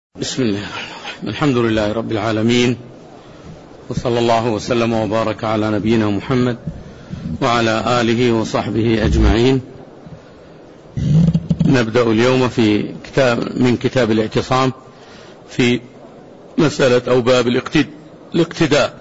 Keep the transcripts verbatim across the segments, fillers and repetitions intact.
بسم الله الحمد لله رب العالمين، وصلى الله وسلم وبارك على نبينا محمد وعلى آله وصحبه أجمعين. نبدأ اليوم في كتاب من كتاب الاعتصام في مسألة أو باب الاقتداء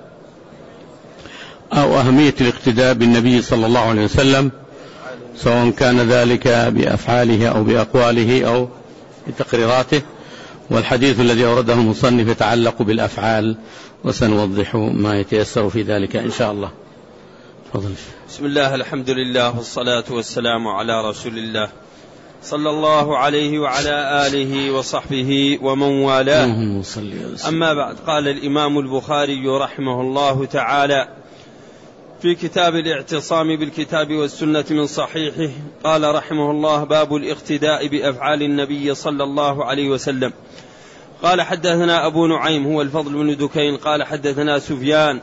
أو أهمية الاقتداء بالنبي صلى الله عليه وسلم، سواء كان ذلك بأفعاله أو بأقواله أو بتقريراته. والحديث الذي أورده المصنف يتعلق بالأفعال، وسنوضح ما يتيسر في ذلك إن شاء الله. تفضل. بسم الله، الحمد لله، والصلاة والسلام على رسول الله صلى الله عليه وعلى آله وصحبه ومن والاه. أما بعد، قال الإمام البخاري رحمه الله تعالى في كتاب الاعتصام بالكتاب والسنة من صحيحه، قال رحمه الله: باب الاقتداء بأفعال النبي صلى الله عليه وسلم. قال: حدثنا أبو نعيم هو الفضل بن دكين قال حدثنا سفيان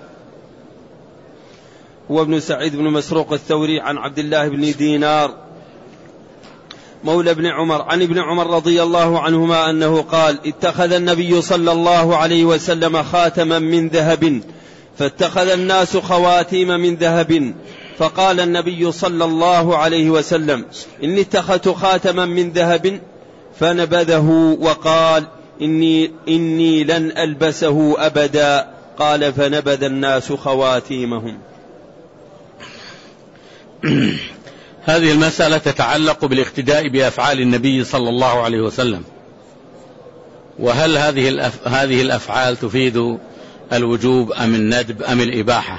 هو ابن سعيد بن مسروق الثوري عن عبد الله بن دينار مولى ابن عمر عن ابن عمر رضي الله عنهما أنه قال: اتخذ النبي صلى الله عليه وسلم خاتما من ذهب، فاتخذ الناس خواتيم من ذهب، فقال النبي صلى الله عليه وسلم: إني اتخذت خاتما من ذهب، فنبذه وقال: إني, إني لن ألبسه أبدا. قال: فنبذ الناس خواتيمهم. هذه المسألة تتعلق بالاقتداء بأفعال النبي صلى الله عليه وسلم، وهل هذه هذه الأفعال تفيد الوجوب أم الندب أم الإباحة؟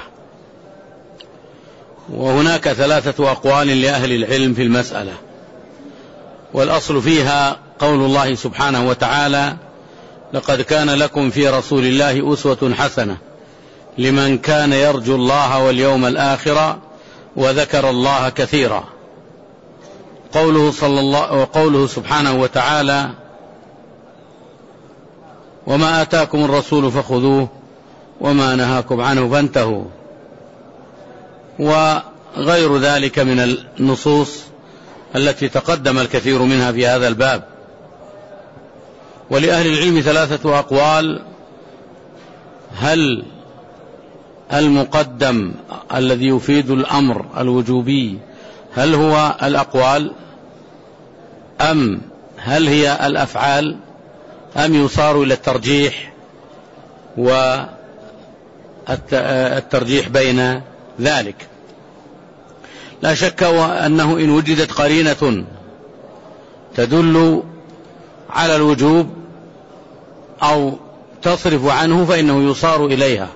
وهناك ثلاثة أقوال لأهل العلم في المسألة، والأصل فيها قول الله سبحانه وتعالى: لقد كان لكم في رسول الله أسوة حسنة لمن كان يرجو الله واليوم الآخر وذكر الله كثيرا. قوله صلى الله وقوله سبحانه وتعالى: وما آتاكم الرسول فخذوه وما نهاكم عنه فانتهوا، وغير ذلك من النصوص التي تقدم الكثير منها في هذا الباب. ولأهل العلم ثلاثة أقوال: هل المقدم الذي يفيد الأمر الوجوبي هل هو الأقوال، أم هل هي الأفعال، أم يصار إلى الترجيح والترجيح بين ذلك؟ لا شك أنه إن وجدت قرينة تدل على الوجوب أو تصرف عنه فإنه يصار إليها،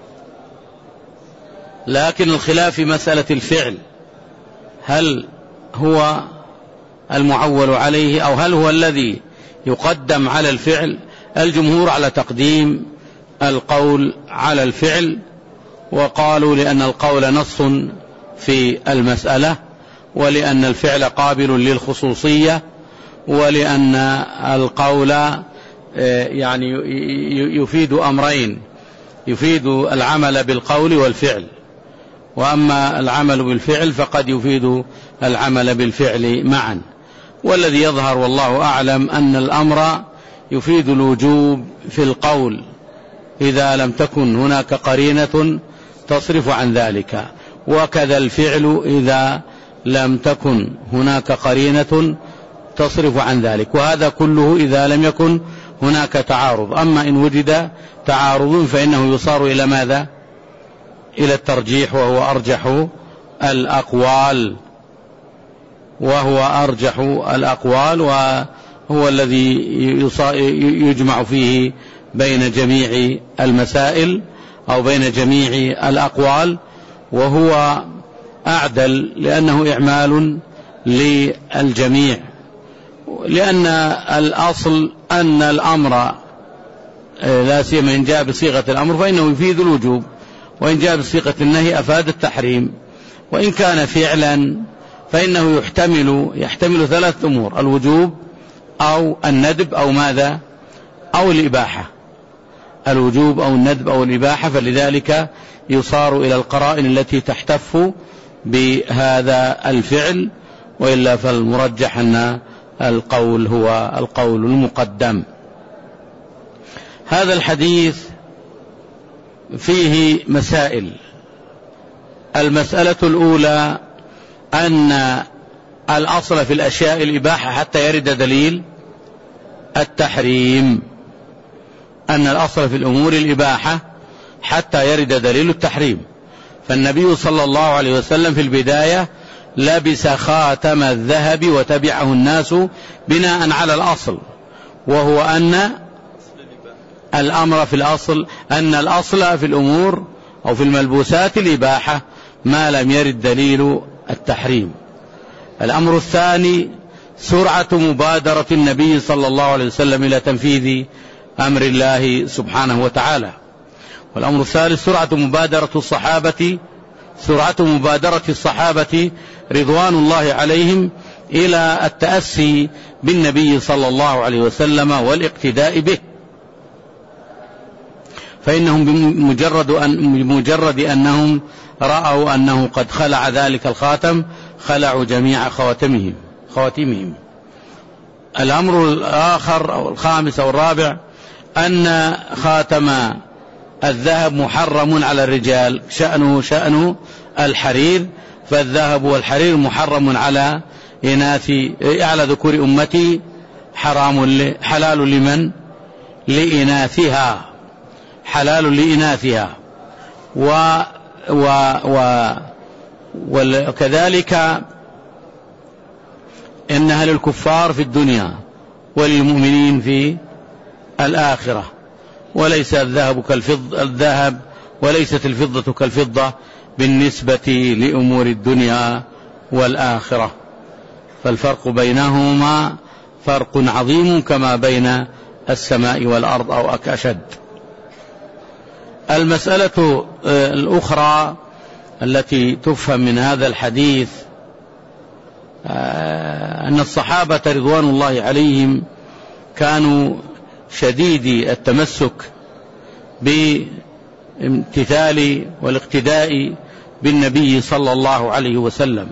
لكن الخلاف في مسألة الفعل، هل هو المعول عليه أو هل هو الذي يقدم على الفعل؟ الجمهور على تقديم القول على الفعل، وقالوا لأن القول نص في المسألة، ولأن الفعل قابل للخصوصية، ولأن القول يعني يفيد أمرين: يفيد العمل بالقول والفعل، وأما العمل بالفعل فقد يفيد العمل بالفعل معا. والذي يظهر والله أعلم أن الأمر يفيد الوجوب في القول إذا لم تكن هناك قرينة تصرف عن ذلك، وكذا الفعل إذا لم تكن هناك قرينة تصرف عن ذلك، وهذا كله إذا لم يكن هناك تعارض. أما إن وجد تعارض فإنه يصار إلى ماذا؟ إلى الترجيح، وهو أرجح الأقوال وهو أرجح الأقوال وهو الذي يجمع فيه بين جميع المسائل أو بين جميع الأقوال، وهو أعدل لأنه إعمال للجميع، لأن الأصل أن الأمر لا سيما إن جاء بصيغة الأمر فإنه يفيد الوجوب، وإن جاء بصيغة النهي أفاد التحريم. وإن كان فعلا فإنه يحتمل يحتمل ثلاث أمور: الوجوب أو الندب أو ماذا؟ أو الإباحة. الوجوب أو الندب أو الإباحة، فلذلك يصار إلى القرائن التي تحتف بهذا الفعل، وإلا فالمرجح أن القول هو القول المقدم. هذا الحديث فيه مسائل. المسألة الأولى أن الأصل في الأشياء الإباحة حتى يرد دليل التحريم، أن الأصل في الأمور الإباحة حتى يرد دليل التحريم. فالنبي صلى الله عليه وسلم في البداية لبس خاتم الذهب وتبعه الناس بناء على الأصل، وهو أن الأمر في الأصل أن الأصل في الأمور أو في الملبوسات الإباحة ما لم يرد دليل التحريم. الأمر الثاني سرعة مبادرة النبي صلى الله عليه وسلم إلى تنفيذ أمر الله سبحانه وتعالى. والأمر الثالث سرعة مبادرة الصحابة سرعة مبادرة الصحابة رضوان الله عليهم إلى التأسي بالنبي صلى الله عليه وسلم والاقتداء به، فإنهم بمجرد, أن بمجرد أنهم رأوا أنه قد خلع ذلك الخاتم خلعوا جميع خواتمهم خواتمهم. الأمر الآخر أو الخامس أو الرابع أن خاتم الذهب محرم على الرجال، شأنه شأنه الحرير، فالذهب والحرير محرم على إناث على ذكور أمتي، حرام حلال لمن؟ لإناثها، حلال لإناثها. و و و وكذلك إنها للكفار في الدنيا وللمؤمنين في الآخرة، وليس الذهب كالفضة الذهب وليست الفضة كالفضة بالنسبة لأمور الدنيا والآخرة، فالفرق بينهما فرق عظيم كما بين السماء والأرض أو أشد. المسألة الأخرى التي تفهم من هذا الحديث أن الصحابة رضوان الله عليهم كانوا شديدي التمسك بامتثال والاقتداء بالنبي صلى الله عليه وسلم،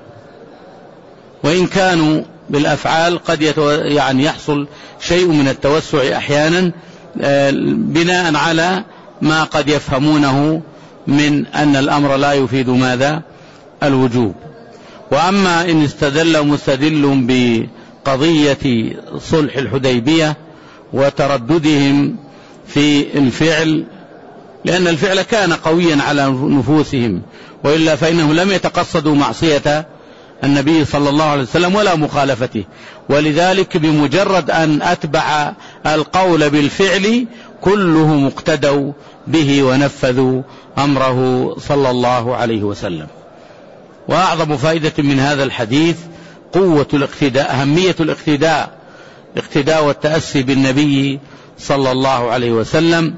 وإن كانوا بالأفعال قد يعني يحصل شيء من التوسع أحيانا بناء على ما قد يفهمونه من أن الأمر لا يفيد ماذا؟ الوجوب. وأما إن استدل مستدل بقضية صلح الحديبية وترددهم في الفعل، لأن الفعل كان قويا على نفوسهم، وإلا فإنهم لم يتقصدوا معصية النبي صلى الله عليه وسلم ولا مخالفته، ولذلك بمجرد أن أتبع القول بالفعل كلهم اقتدوا به ونفذوا أمره صلى الله عليه وسلم. وأعظم فائدة من هذا الحديث قوة الاقتداء، أهمية الاقتداء الاقتداء والتأسي بالنبي صلى الله عليه وسلم.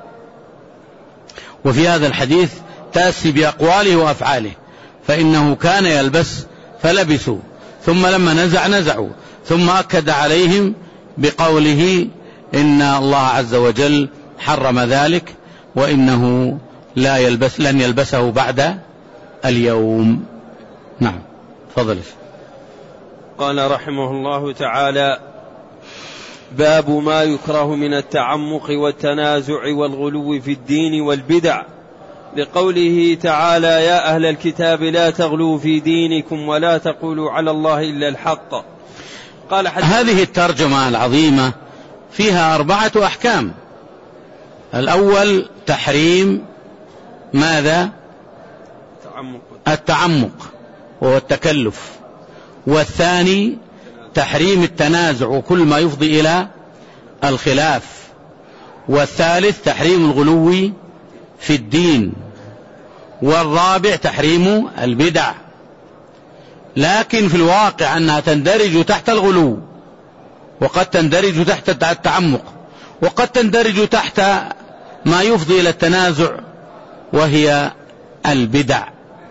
وفي هذا الحديث تأسي بأقواله وأفعاله، فإنه كان يلبس فلبسوا، ثم لما نزع نزعوا، ثم أكد عليهم بقوله إن الله عز وجل حرم ذلك وإنه لا يلبس لن يلبسه بعد اليوم. نعم، تفضل. قال رحمه الله تعالى: باب ما يكره من التعمق والتنازع والغلو في الدين والبدع، لقوله تعالى: يا أهل الكتاب لا تغلوا في دينكم ولا تقولوا على الله إلا الحق. قال هذه الترجمة العظيمة فيها أربعة أحكام. الأول تحريم ماذا؟ التعمق, التعمق وهو التكلف. والثاني تحريم التنازع وكل ما يفضي إلى الخلاف. والثالث تحريم الغلو في الدين. والرابع تحريم البدع. لكن في الواقع أنها تندرج تحت الغلو، وقد تندرج تحت التعمق، وقد تندرج تحت ما يفضي إلى التنازع وهي البدع.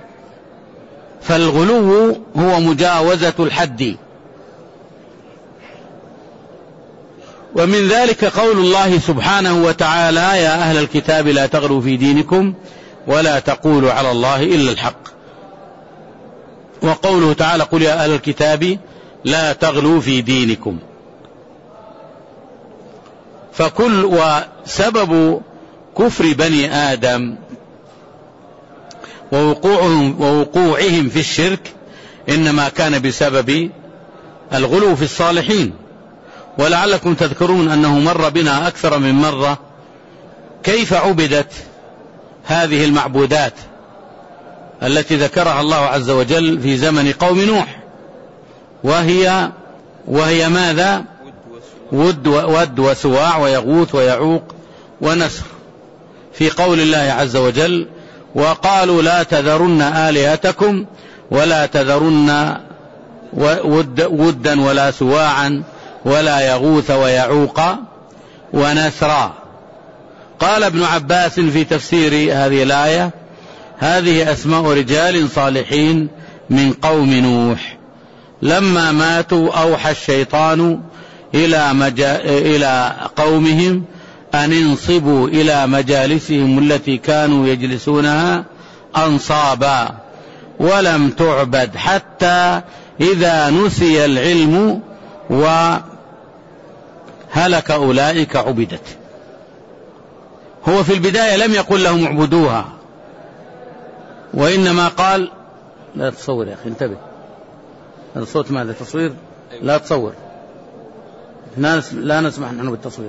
فالغلو هو مجاوزة الحد، ومن ذلك قول الله سبحانه وتعالى: يا أهل الكتاب لا تغلوا في دينكم ولا تقولوا على الله إلا الحق. وقوله تعالى: قل يا أهل الكتاب لا تغلوا في دينكم. فكل وسبب كفر بني آدم ووقوعهم, ووقوعهم في الشرك إنما كان بسبب الغلو في الصالحين. ولعلكم تذكرون أنه مر بنا أكثر من مرة كيف عبدت هذه المعبودات التي ذكرها الله عز وجل في زمن قوم نوح، وهي وهي ماذا؟ ود, ود وسواع ويغوث ويعوق ونسر، في قول الله عز وجل: وقالوا لا تذرن آلهتكم ولا تذرن ود ودا ولا سواعا ولا يغوث ويعوق ونسرا. قال ابن عباس في تفسير هذه الآية: هذه أسماء رجال صالحين من قوم نوح، لما ماتوا أوحى الشيطان إلى, مجا... إلى قومهم أن انصبوا إلى مجالسهم التي كانوا يجلسونها أنصابا، ولم تعبد حتى إذا نسي العلم وهلك أولئك عبدت. هو في البداية لم يقل لهم اعبدوها، وإنما قال لا تصور يا أخي، انتبه، هذا الصوت ماذا؟ تصوير؟ لا تصور، لا نسمح نحن بالتصوير.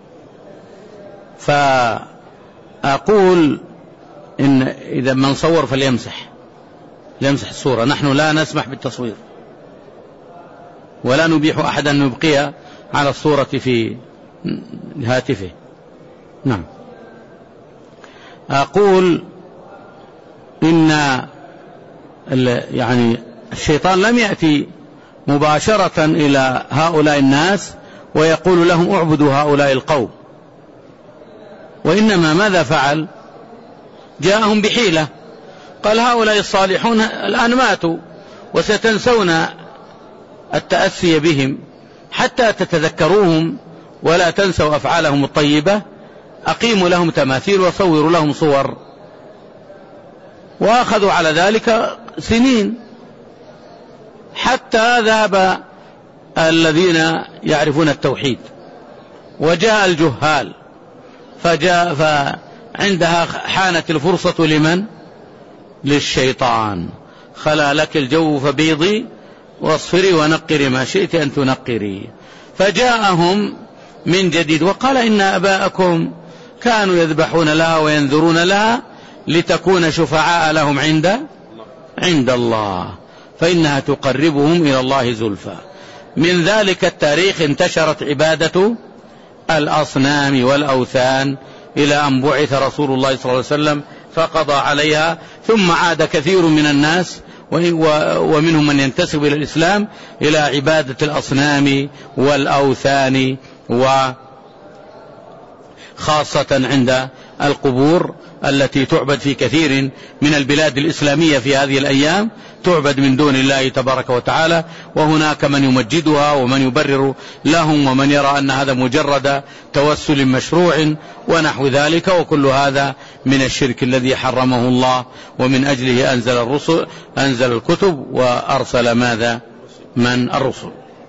فأقول إن إذا من صور فليمسح ليمسح الصورة، نحن لا نسمح بالتصوير ولا نبيح أحدا أن يبقيها على الصورة في هاتفه. نعم. أقول إن يعني الشيطان لم يأتي مباشرة إلى هؤلاء الناس ويقول لهم اعبدوا هؤلاء القوم، وإنما ماذا فعل؟ جاءهم بحيلة، قال هؤلاء الصالحون الآن ماتوا وستنسون التأسي بهم حتى تتذكروهم ولا تنسوا أفعالهم الطيبة، أقيموا لهم تماثيل وصوروا لهم صور. وأخذوا على ذلك سنين حتى ذهب الذين يعرفون التوحيد وجاء الجهال، فجاء فعندها حانت الفرصة لمن؟ للشيطان. خلا لك الجو فبيضي واصفري ونقري ما شئت أن تنقري. فجاءهم من جديد وقال إن أباءكم كانوا يذبحون لها وينذرون لها لتكون شفعاء لهم عند عند الله فإنها تقربهم إلى الله زلفى. من ذلك التاريخ انتشرت عبادة الأصنام والأوثان إلى أن بعث رسول الله صلى الله عليه وسلم فقضى عليها، ثم عاد كثير من الناس ومنهم من ينتسب إلى الإسلام إلى عبادة الأصنام والأوثان، وخاصة عند القبور التي تعبد في كثير من البلاد الإسلامية في هذه الأيام، تعبد من دون الله تبارك وتعالى، وهناك من يمجدها ومن يبرر لهم ومن يرى أن هذا مجرد توسل مشروع ونحو ذلك، وكل هذا من الشرك الذي حرمه الله، ومن أجله أنزل الرسل أنزل الكتب وأرسل ماذا؟ من الرسل.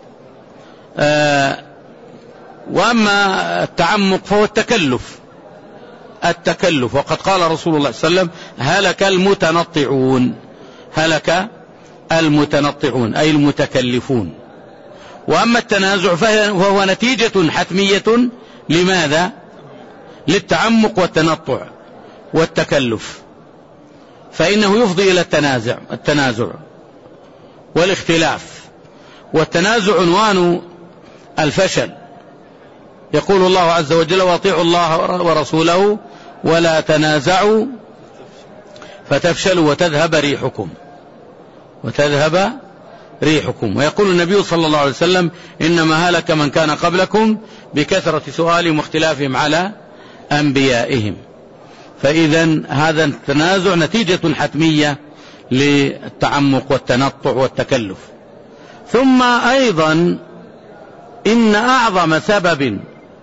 آه وأما التعمق فهو التكلف التكلف وقد قال رسول الله صلى الله عليه وسلم: هلك المتنطعون هلك المتنطعون أي المتكلفون. وأما التنازع فهو نتيجة حتمية لماذا؟ للتعمق والتنطع والتكلف، فإنه يفضي إلى التنازع التنازع والاختلاف، والتنازع عنوان الفشل. يقول الله عز وجل: واطيعوا الله ورسوله ولا تنازعوا فتفشلوا وتذهب ريحكم وتذهب ريحكم. ويقول النبي صلى الله عليه وسلم: إنما هلك من كان قبلكم بكثرة سؤالهم واختلافهم على أنبيائهم. فإذا هذا التنازع نتيجة حتمية للتعمق والتنطع والتكلف. ثم أيضا إن أعظم سبب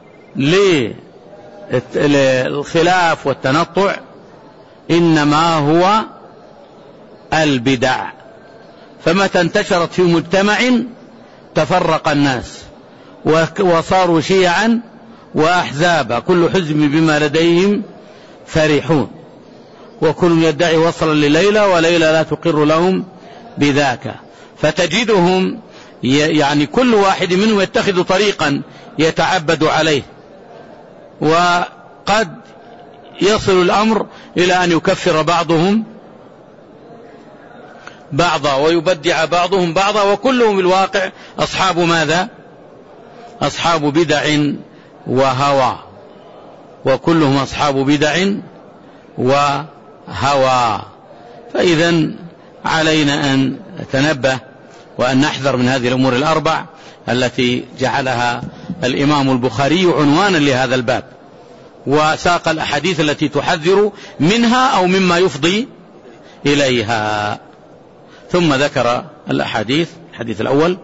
للخلاف والتنطع إنما هو البدع، فمتى انتشرت في مجتمع تفرق الناس وصاروا شيعا وأحزابا كل حزب بما لديهم فرحون وكل يدعي وصلا لليلى وليلى لا تقر لهم بذاك. فتجدهم يعني كل واحد منهم يتخذ طريقا يتعبد عليه، وقد يصل الأمر إلى أن يكفر بعضهم بعضا ويبدع بعضهم بعضا، وكلهم بالواقع أصحاب ماذا؟ أصحاب بدع وهوى، وكلهم أصحاب بدع وهوى. فإذا علينا أن نتنبه وأن نحذر من هذه الأمور الأربع التي جعلها الإمام البخاري عنوانا لهذا الباب، وساق الأحاديث التي تحذر منها أو مما يفضي إليها. ثم ذكر الأحاديث. الحديث الأول: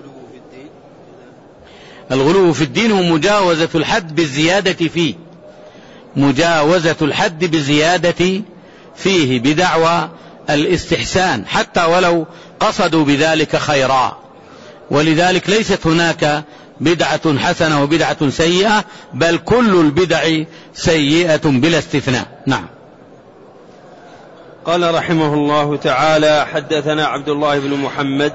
الغلو في الدين هو مجاوزة الحد بالزيادة فيه، مجاوزة الحد بالزيادة فيه بدعوى الاستحسان حتى ولو قصدوا بذلك خيرا. ولذلك ليست هناك بدعة حسنة وبدعة سيئة، بل كل البدع سيئة بلا استثناء. نعم. قال رحمه الله تعالى: حدثنا عبد الله بن محمد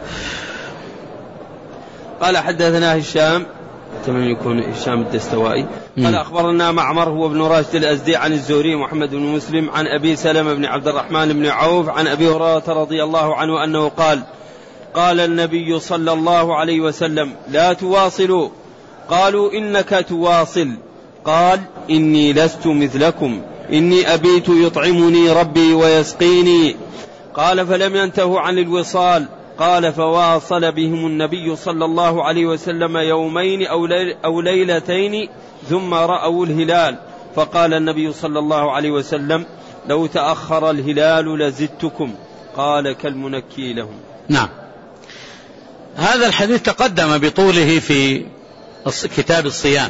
قال حدثنا هشام، تمام يكون هشام الدستوائي، قال أخبرنا معمر هو ابن راشد الأزدي عن الزهري محمد بن مسلم عن أبي سلمة بن عبد الرحمن بن عوف عن أبي هريرة رضي الله عنه أنه قال: قال النبي صلى الله عليه وسلم: لا تواصلوا. قالوا: إنك تواصل. قال: إني لست مثلكم، إني أبيت يطعمني ربي ويسقيني. قال: فلم ينتهوا عن الوصال. قال: فواصل بهم النبي صلى الله عليه وسلم يومين أو ليلتين ثم رأوا الهلال، فقال النبي صلى الله عليه وسلم: لو تأخر الهلال لزدتكم. قال: كالمنكي لهم. نعم. هذا الحديث تقدم بطوله في كتاب الصيام،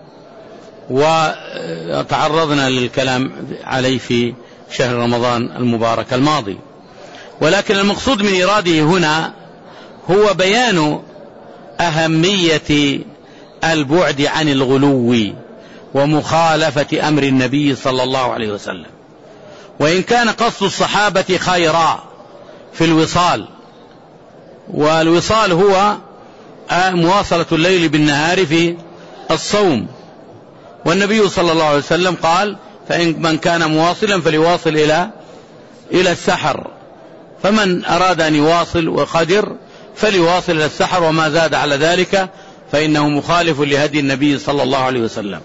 وتعرضنا للكلام عليه في شهر رمضان المبارك الماضي، ولكن المقصود من إراده هنا هو بيان أهمية البعد عن الغلو ومخالفة أمر النبي صلى الله عليه وسلم. وإن كان قصد الصحابة خيرا في الوصال، والوصال هو مواصلة الليل بالنهار في الصوم، والنبي صلى الله عليه وسلم قال: فإن من كان مواصلا فليواصل إلى إلى السحر، فمن أراد أن يواصل وقدر فليواصل إلى السحر، وما زاد على ذلك فإنه مخالف لهدي النبي صلى الله عليه وسلم.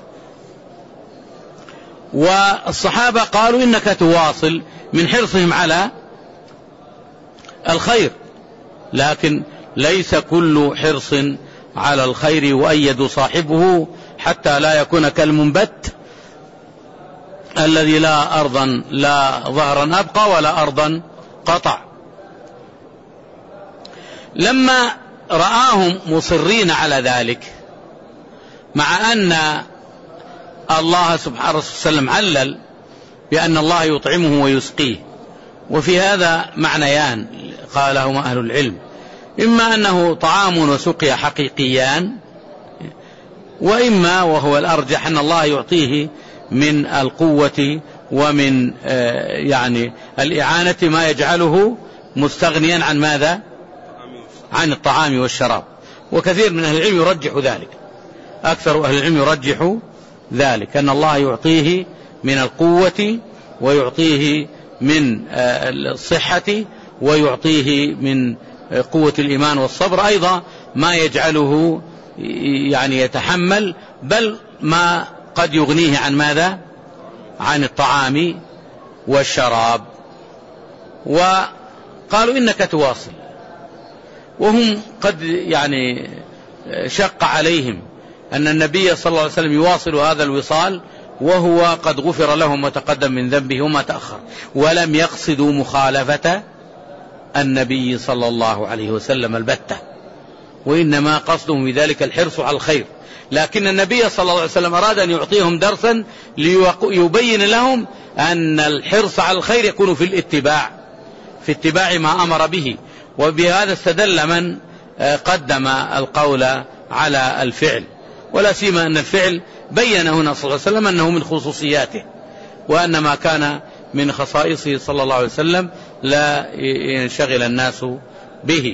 والصحابة قالوا: إنك تواصل، من حرصهم على الخير، لكن ليس كل حرص على الخير يؤيد صاحبه حتى لا يكون كالمنبت الذي لا أرضا لا ظهرا أبقى ولا أرضا قطع. لما رآهم مصرين على ذلك، مع أن الله سبحانه وتعالى علل بأن الله يطعمه ويسقيه، وفي هذا معنيان قالهما أهل العلم: إما أنه طعام وسقيا حقيقيان، وإما وهو الأرجح أن الله يعطيه من القوة ومن يعني الإعانة ما يجعله مستغنيا عن ماذا؟ عن الطعام والشراب. وكثير من أهل العلم يرجح ذلك، أكثر أهل العلم يرجح ذلك، أن الله يعطيه من القوة ويعطيه من الصحة ويعطيه من قوة الإيمان والصبر أيضا ما يجعله يعني يتحمل، بل ما قد يغنيه عن ماذا؟ عن الطعام والشراب. وقالوا: إنك تواصل، وهم قد يعني شق عليهم أن النبي صلى الله عليه وسلم يواصل هذا الوصال وهو قد غفر لهم وتقدم من ذنبه وما تأخر، ولم يقصدوا مخالفة النبي صلى الله عليه وسلم البتة، وإنما قصدهم بذلك الحرص على الخير. لكن النبي صلى الله عليه وسلم أراد أن يعطيهم درسا ليبين لهم أن الحرص على الخير يكون في الاتباع، في اتباع ما أمر به. وبهذا استدل من قدم القول على الفعل، ولا سيما أن الفعل بين هنا صلى الله عليه وسلم أنه من خصوصياته، وأن ما كان من خصائصه صلى الله عليه وسلم لا ينشغل الناس به.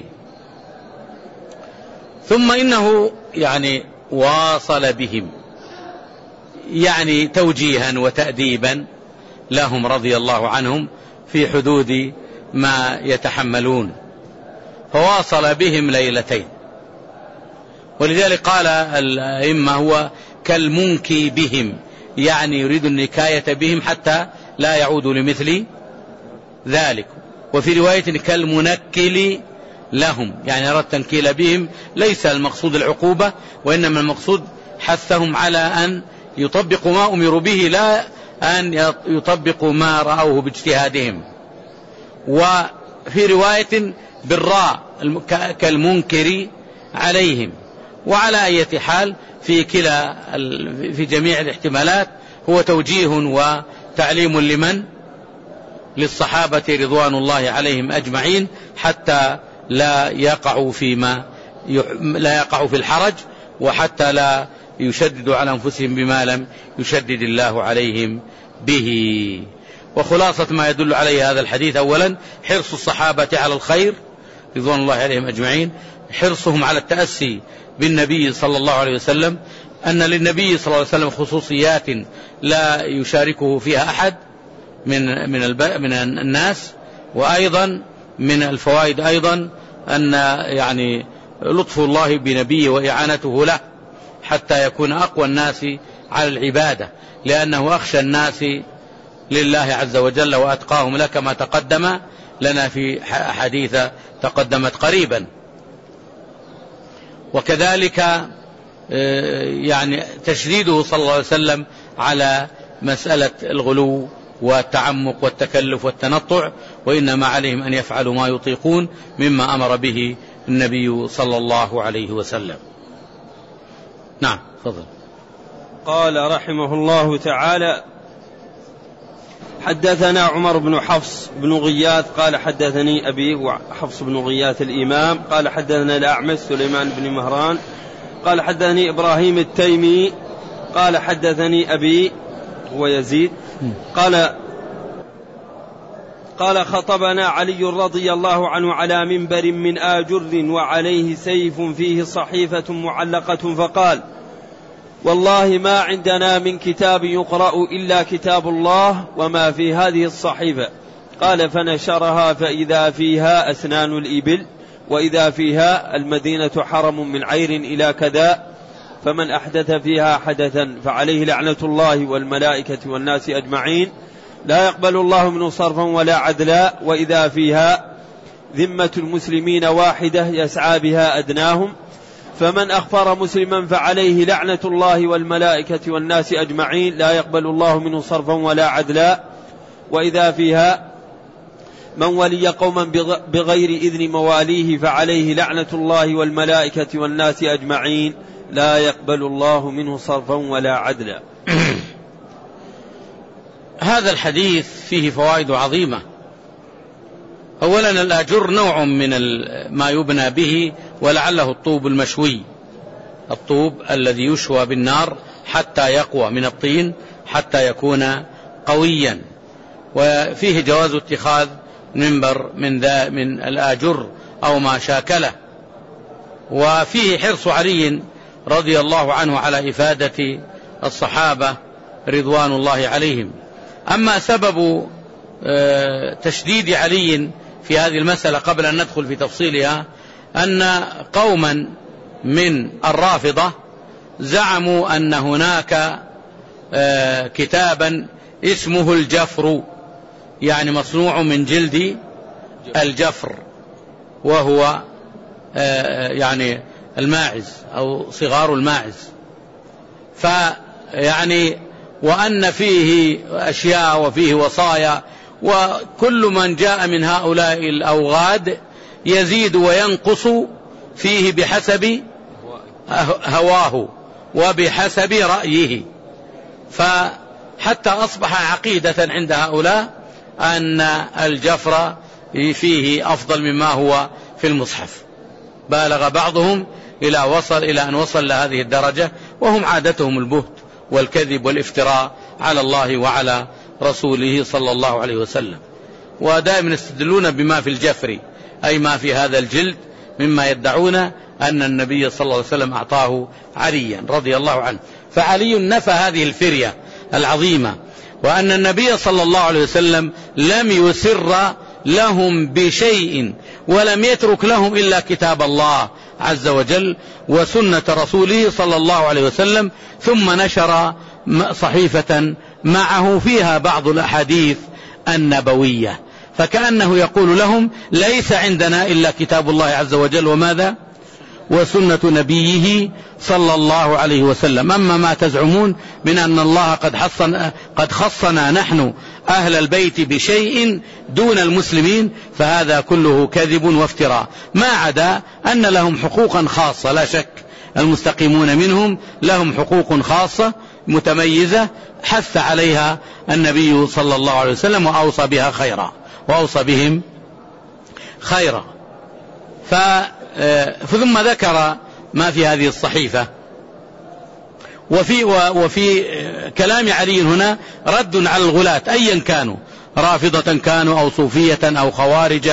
ثم إنه يعني واصل بهم يعني توجيها وتأديبا لهم رضي الله عنهم في حدود ما يتحملون، فواصل بهم ليلتين. ولذلك قال الأئمة هو كالمنكي بهم، يعني يريد النكاية بهم حتى لا يعودوا لمثل ذلك. وفي رواية كالمنكل لهم، يعني يرى التنكيل بهم ليس المقصود العقوبة، وإنما المقصود حثهم على أن يطبقوا ما أمروا به، لا أن يطبقوا ما رأوه باجتهادهم. وفي رواية بالراء كالمنكر عليهم. وعلى أي حال في كلا في جميع الاحتمالات هو توجيه وتعليم لمن؟ للصحابة رضوان الله عليهم أجمعين، حتى لا يقعوا فيما لا يقعوا في الحرج، وحتى لا يشددوا على أنفسهم بما لم يشدد الله عليهم به. وخلاصة ما يدل عليه هذا الحديث: أولا حرص الصحابة على الخير رضوان الله عليهم أجمعين، حرصهم على التأسي بالنبي صلى الله عليه وسلم، أن للنبي صلى الله عليه وسلم خصوصيات لا يشاركه فيها أحد من من من الناس. وأيضا من الفوائد أيضا أن يعني لطف الله بنبيه وإعانته له حتى يكون أقوى الناس على العبادة، لأنه أخشى الناس لله عز وجل وأتقاهم له، كما تقدم لنا في حديث تقدمت قريبا. وكذلك يعني تشديده صلى الله عليه وسلم على مسألة الغلو والتعمق والتكلف والتنطع، وإنما عليهم أن يفعلوا ما يطيقون مما أمر به النبي صلى الله عليه وسلم. نعم تفضل. قال رحمه الله تعالى: حدثنا عمر بن حفص بن غياث قال حدثني أبي، وحفص بن غياث الإمام، قال حدثنا الأعمش سليمان بن مهران قال حدثني إبراهيم التيمي قال حدثني أبي ويزيد قال قال خطبنا علي رضي الله عنه على منبر من آجر وعليه سيف فيه صحيفة معلقة، فقال: والله ما عندنا من كتاب يقرأ إلا كتاب الله وما في هذه الصحيفة. قال: فنشرها فإذا فيها أسنان الإبل، وإذا فيها المدينة حرم من عير إلى كذا، فمن أحدث فيها حدثا فعليه لعنة الله والملائكة والناس أجمعين، لا يقبل الله منه صرفا ولا عدلا. وإذا فيها ذمة المسلمين واحدة يسعى بها أدناهم، فمن أخفر مسلما فعليه لعنة الله والملائكة والناس أجمعين، لا يقبل الله منه صرفا ولا عدلا. وإذا فيها من ولي قوما بغير إذن مواليه فعليه لعنة الله والملائكة والناس أجمعين، لا يقبل الله منه صرفا ولا عدلا. هذا الحديث فيه فوائد عظيمة. أولا الآجر نوع من ما يبنى به، ولعله الطوب المشوي، الطوب الذي يشوى بالنار حتى يقوى من الطين حتى يكون قويا. وفيه جواز اتخاذ منبر من ذا من الآجر أو ما شاكله. وفيه حرص علي رضي الله عنه على إفادة الصحابة رضوان الله عليهم. أما سبب تشديد علي في هذه المسألة قبل أن ندخل في تفصيلها، أن قوما من الرافضة زعموا أن هناك كتابا اسمه الجفر، يعني مصنوع من جلد الجفر، وهو يعني الماعز أو صغار الماعز. فيعني وأن فيه أشياء وفيه وصايا، وكل من جاء من هؤلاء الأوغاد يزيد وينقص فيه بحسب هواه وبحسب رأيه. فحتى أصبح عقيدة عند هؤلاء أن الجفر فيه أفضل مما هو في المصحف. بالغ بعضهم إلى وصل إلى أن وصل لهذه الدرجة، وهم عادتهم البهت والكذب والافتراء على الله وعلى رسوله صلى الله عليه وسلم. ودائما يستدلون بما في الجفر، أي ما في هذا الجلد، مما يدعون أن النبي صلى الله عليه وسلم أعطاه عليا رضي الله عنه. فعلي نفى هذه الفرية العظيمة، وأن النبي صلى الله عليه وسلم لم يسر لهم بشيء، ولم يترك لهم إلا كتاب الله عز وجل وسنة رسوله صلى الله عليه وسلم، ثم نشر صحيفة معه فيها بعض الأحاديث النبوية، فكأنه يقول لهم ليس عندنا إلا كتاب الله عز وجل وماذا وسنة نبيه صلى الله عليه وسلم. أما ما تزعمون من أن الله قد حصنا قد خصنا نحن أهل البيت بشيء دون المسلمين، فهذا كله كذب وافتراء، ما عدا أن لهم حقوقا خاصة، لا شك المستقيمون منهم لهم حقوق خاصة متميزة حث عليها النبي صلى الله عليه وسلم وأوصى بها خيرا وأوصى بهم خيرا. ثم ذكر ما في هذه الصحيفة. وفي, وفي كلام علي هنا رد على الغلاة أيا كانوا، رافضة كانوا أو صوفية أو خوارج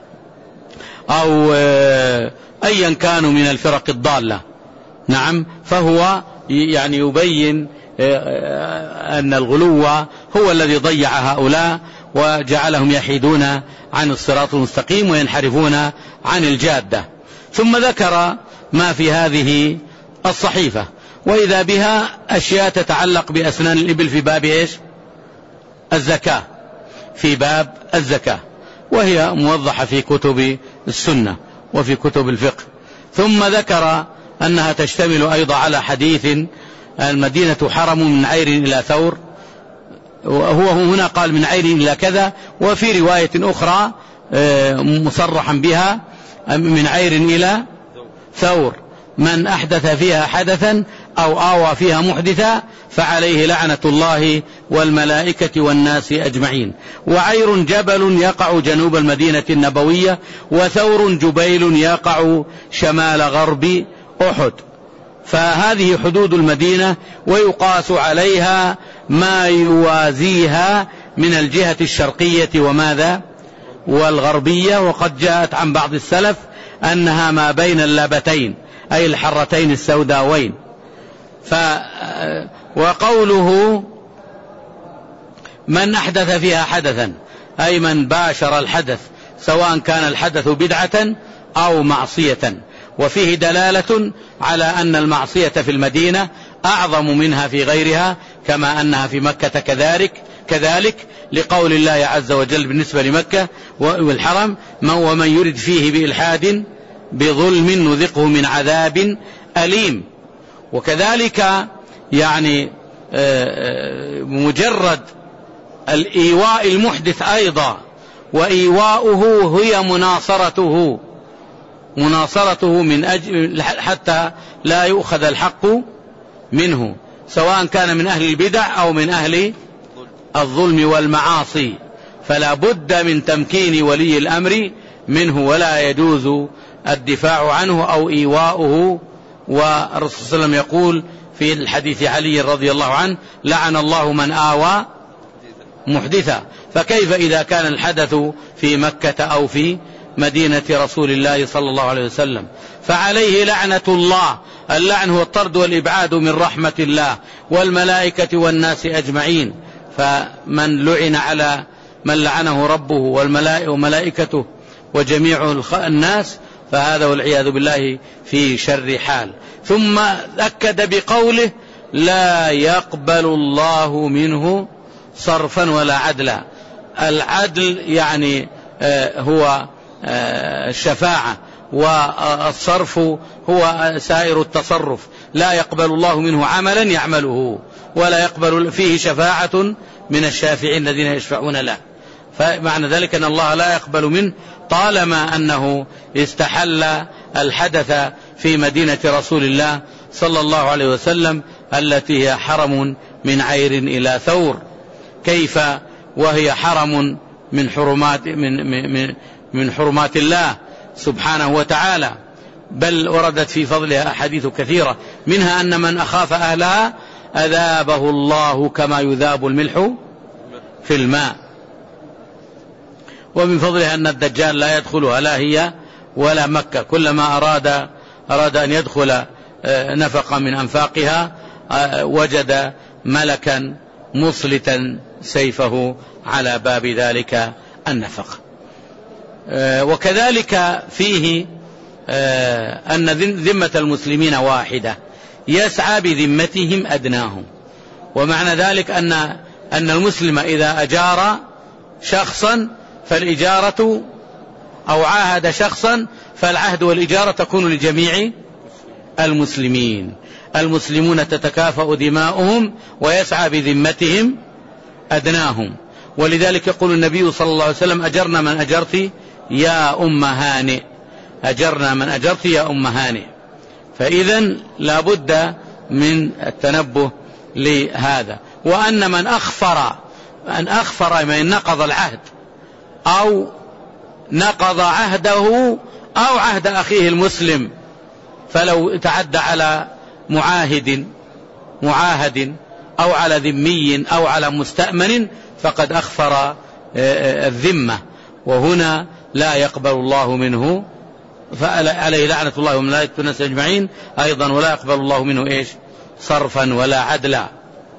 أو أيا كانوا من الفرق الضالة. نعم، فهو يعني يبين أن الغلو هو الذي ضيع هؤلاء وجعلهم يحيدون عن الصراط المستقيم وينحرفون عن الجادة. ثم ذكر ما في هذه الصحيفة، وإذا بها أشياء تتعلق بأسنان الإبل في باب إيش؟ الزكاة، في باب الزكاة، وهي موضحة في كتب السنة وفي كتب الفقه. ثم ذكر أنها تشتمل أيضا على حديث المدينة حرم من عير إلى ثور، وهو هنا قال من عير إلى كذا، وفي رواية أخرى مصرحا بها من عير إلى ثور، من أحدث فيها حدثا أو آوى فيها محدثا فعليه لعنة الله والملائكة والناس أجمعين. وعير جبل يقع جنوب المدينة النبوية، وثور جبيل يقع شمال غرب أحد. فهذه حدود المدينة، ويقاس عليها ما يوازيها من الجهة الشرقية وماذا والغربية. وقد جاءت عن بعض السلف أنها ما بين اللابتين، أي الحرتين السوداوين. ف وقوله من أحدث فيها حدثا، أي من باشر الحدث، سواء كان الحدث بدعة أو معصية. وفيه دلالة على أن المعصية في المدينة أعظم منها في غيرها، كما أنها في مكة كذلك كذلك لقول الله عز وجل بالنسبة لمكة والحرم: ومن يرد فيه بإلحاد بظلم نذقه من عذاب أليم. وكذلك يعني مجرد الإيواء المحدث أيضا، وإيواؤه هي مناصرته مناصرته من أجل حتى لا يؤخذ الحق منه، سواء كان من أهل البدع أو من أهل الظلم والمعاصي. فلا بد من تمكين ولي الأمر منه، ولا يجوز الدفاع عنه أو إيواؤه. والرسول صلى الله عليه وسلم يقول في الحديث علي رضي الله عنه: لعن الله من آوى محدثا. فكيف إذا كان الحدث في مكة أو في مدينة رسول الله صلى الله عليه وسلم؟ فعليه لعنة الله. اللعن هو الطرد والإبعاد من رحمة الله والملائكة والناس أجمعين. فمن لعن على من لعنه ربه والملائكة وجميع الناس، فهذا والعياذ بالله في شر حال. ثم أكد بقوله: لا يقبل الله منه صرفا ولا عدلا. العدل يعني هو الشفاعة، والصرف هو سائر التصرف. لا يقبل الله منه عملا يعمله، ولا يقبل فيه شفاعة من الشافعين الذين يشفعون له. فمعنى ذلك أن الله لا يقبل منه طالما أنه استحل الحدث في مدينة رسول الله صلى الله عليه وسلم التي هي حرم من عير إلى ثور. كيف وهي حرم من حرمات من من من حرمات الله سبحانه وتعالى، بل وردت في فضلها أحاديث كثيرة. منها أن من أخاف أهلها أذابه الله كما يذاب الملح في الماء. ومن فضلها أن الدجال لا يدخلها لا هي ولا مكة، كلما أراد أراد أن يدخل نفقا من أنفاقها وجد ملكا مصلتا سيفه على باب ذلك النفق. وكذلك فيه أن ذمة المسلمين واحدة يسعى بذمتهم أدناهم، ومعنى ذلك أن أن المسلم إذا أجار شخصا فالإجارة أو عاهد شخصا فالعهد والإجارة تكون لجميع المسلمين. المسلمون تتكافأ دماؤهم ويسعى بذمتهم أدناهم. ولذلك يقول النبي صلى الله عليه وسلم أجرنا من أجرت يا أم هانئ، أجرنا من أجرت يا أم هانئ. فإذن لا بد من التنبه لهذا. وأن من أخفر أن أخفر من نقض العهد أو نقض عهده أو عهد أخيه المسلم، فلو تعدى على معاهد معاهد أو على ذمي أو على مستأمن فقد أخفر الذمة، وهنا لا يقبل الله منه، فعليه لعنة الله وملائكته والناس أجمعين أيضا، ولا يقبل الله منه إيش صرفا ولا عدلا.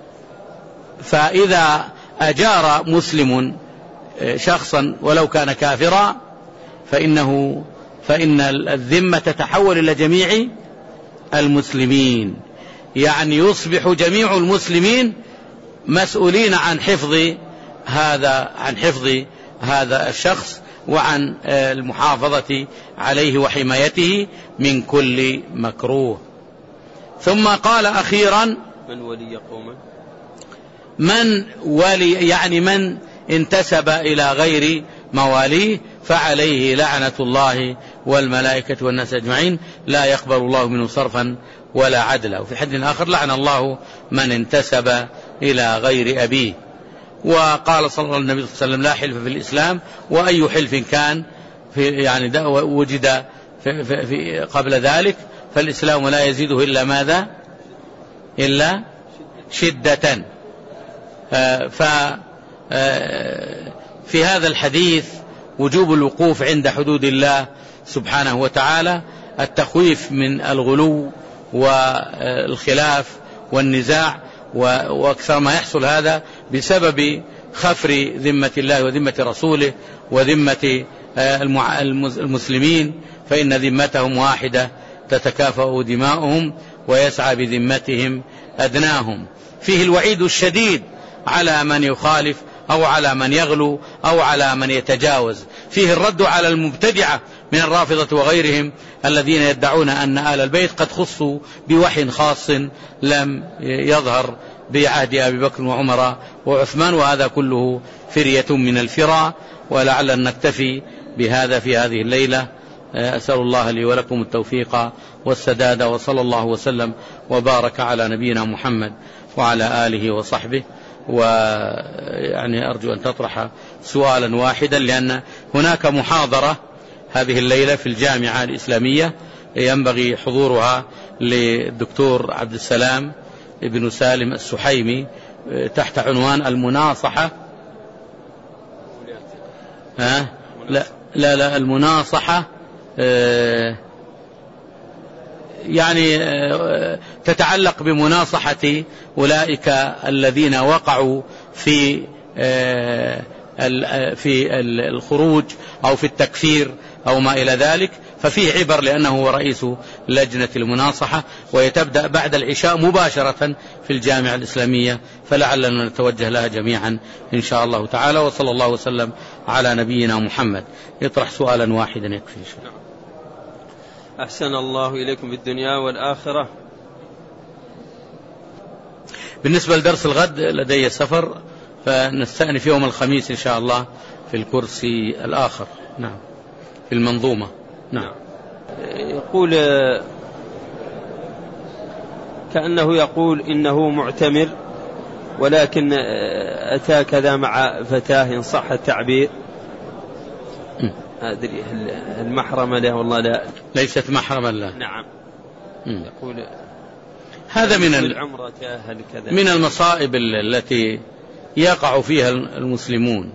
فإذا أجار مسلم شخصا ولو كان كافرا فإنه فإن الذمة تتحول إلى جميع المسلمين، يعني يصبح جميع المسلمين مسؤولين عن حفظ هذا عن حفظ هذا الشخص وعن المحافظة عليه وحمايته من كل مكروه. ثم قال أخيرا من ولي قوما من ولي يعني من انتسب إلى غير مواليه فعليه لعنة الله والملائكة والناس أجمعين، لا يقبل الله منه صرفا ولا عدلا. وفي حديث آخر لعن الله من انتسب إلى غير أبيه. وقال صلى الله عليه النبي صلى الله عليه وسلم لا حلف في الإسلام، وأي حلف كان في يعني وجد في في في قبل ذلك فالإسلام لا يزيده إلا ماذا إلا شدة. ففي هذا الحديث وجوب الوقوف عند حدود الله سبحانه وتعالى، التخويف من الغلو والخلاف والنزاع، وأكثر ما يحصل هذا بسبب خفر ذمة الله وذمة رسوله وذمة المسلمين، فإن ذمتهم واحدة تتكافأ دماؤهم ويسعى بذمتهم أدناهم. فيه الوعيد الشديد على من يخالف أو على من يغلو أو على من يتجاوز. فيه الرد على المبتدعة من الرافضة وغيرهم الذين يدعون أن آل البيت قد خصوا بوحي خاص لم يظهر بعهد أبي بكر وعمر وعثمان، وهذا كله فرية من الفرى. ولعل أن نكتفي بهذا في هذه الليلة. أسأل الله لي ولكم التوفيق والسداد، وصلى الله وسلم وبارك على نبينا محمد وعلى آله وصحبه. ويعني أرجو أن تطرح سؤالا واحدا، لأن هناك محاضرة هذه الليلة في الجامعة الإسلامية ينبغي حضورها للدكتور عبد السلام ابن سالم السحيمي تحت عنوان المناصحة. ها؟ لا لا لا المناصحة يعني تتعلق بمناصحة أولئك الذين وقعوا في في الخروج أو في التكفير أو ما إلى ذلك، ففيه عبر لأنه هو رئيس لجنة المناصحة، ويتبدأ بعد العشاء مباشرة في الجامعة الإسلامية، فلعلنا نتوجه لها جميعا إن شاء الله تعالى. وصلى الله وسلم على نبينا محمد. يطرح سؤالا واحدا يكفي. أحسن الله إليكم بالدنيا والآخرة. بالنسبة لدرس الغد لدي سفر، فنستأنف يوم الخميس إن شاء الله في الكرسي الآخر. نعم في المنظومة. نعم. يقول كأنه يقول إنه معتمر، ولكن أتى كذا مع فتاة إن صح التعبير، أدري المحرمة له والله لا، ليست محرما له. نعم. م. يقول هذا من من المصائب التي يقع فيها المسلمون.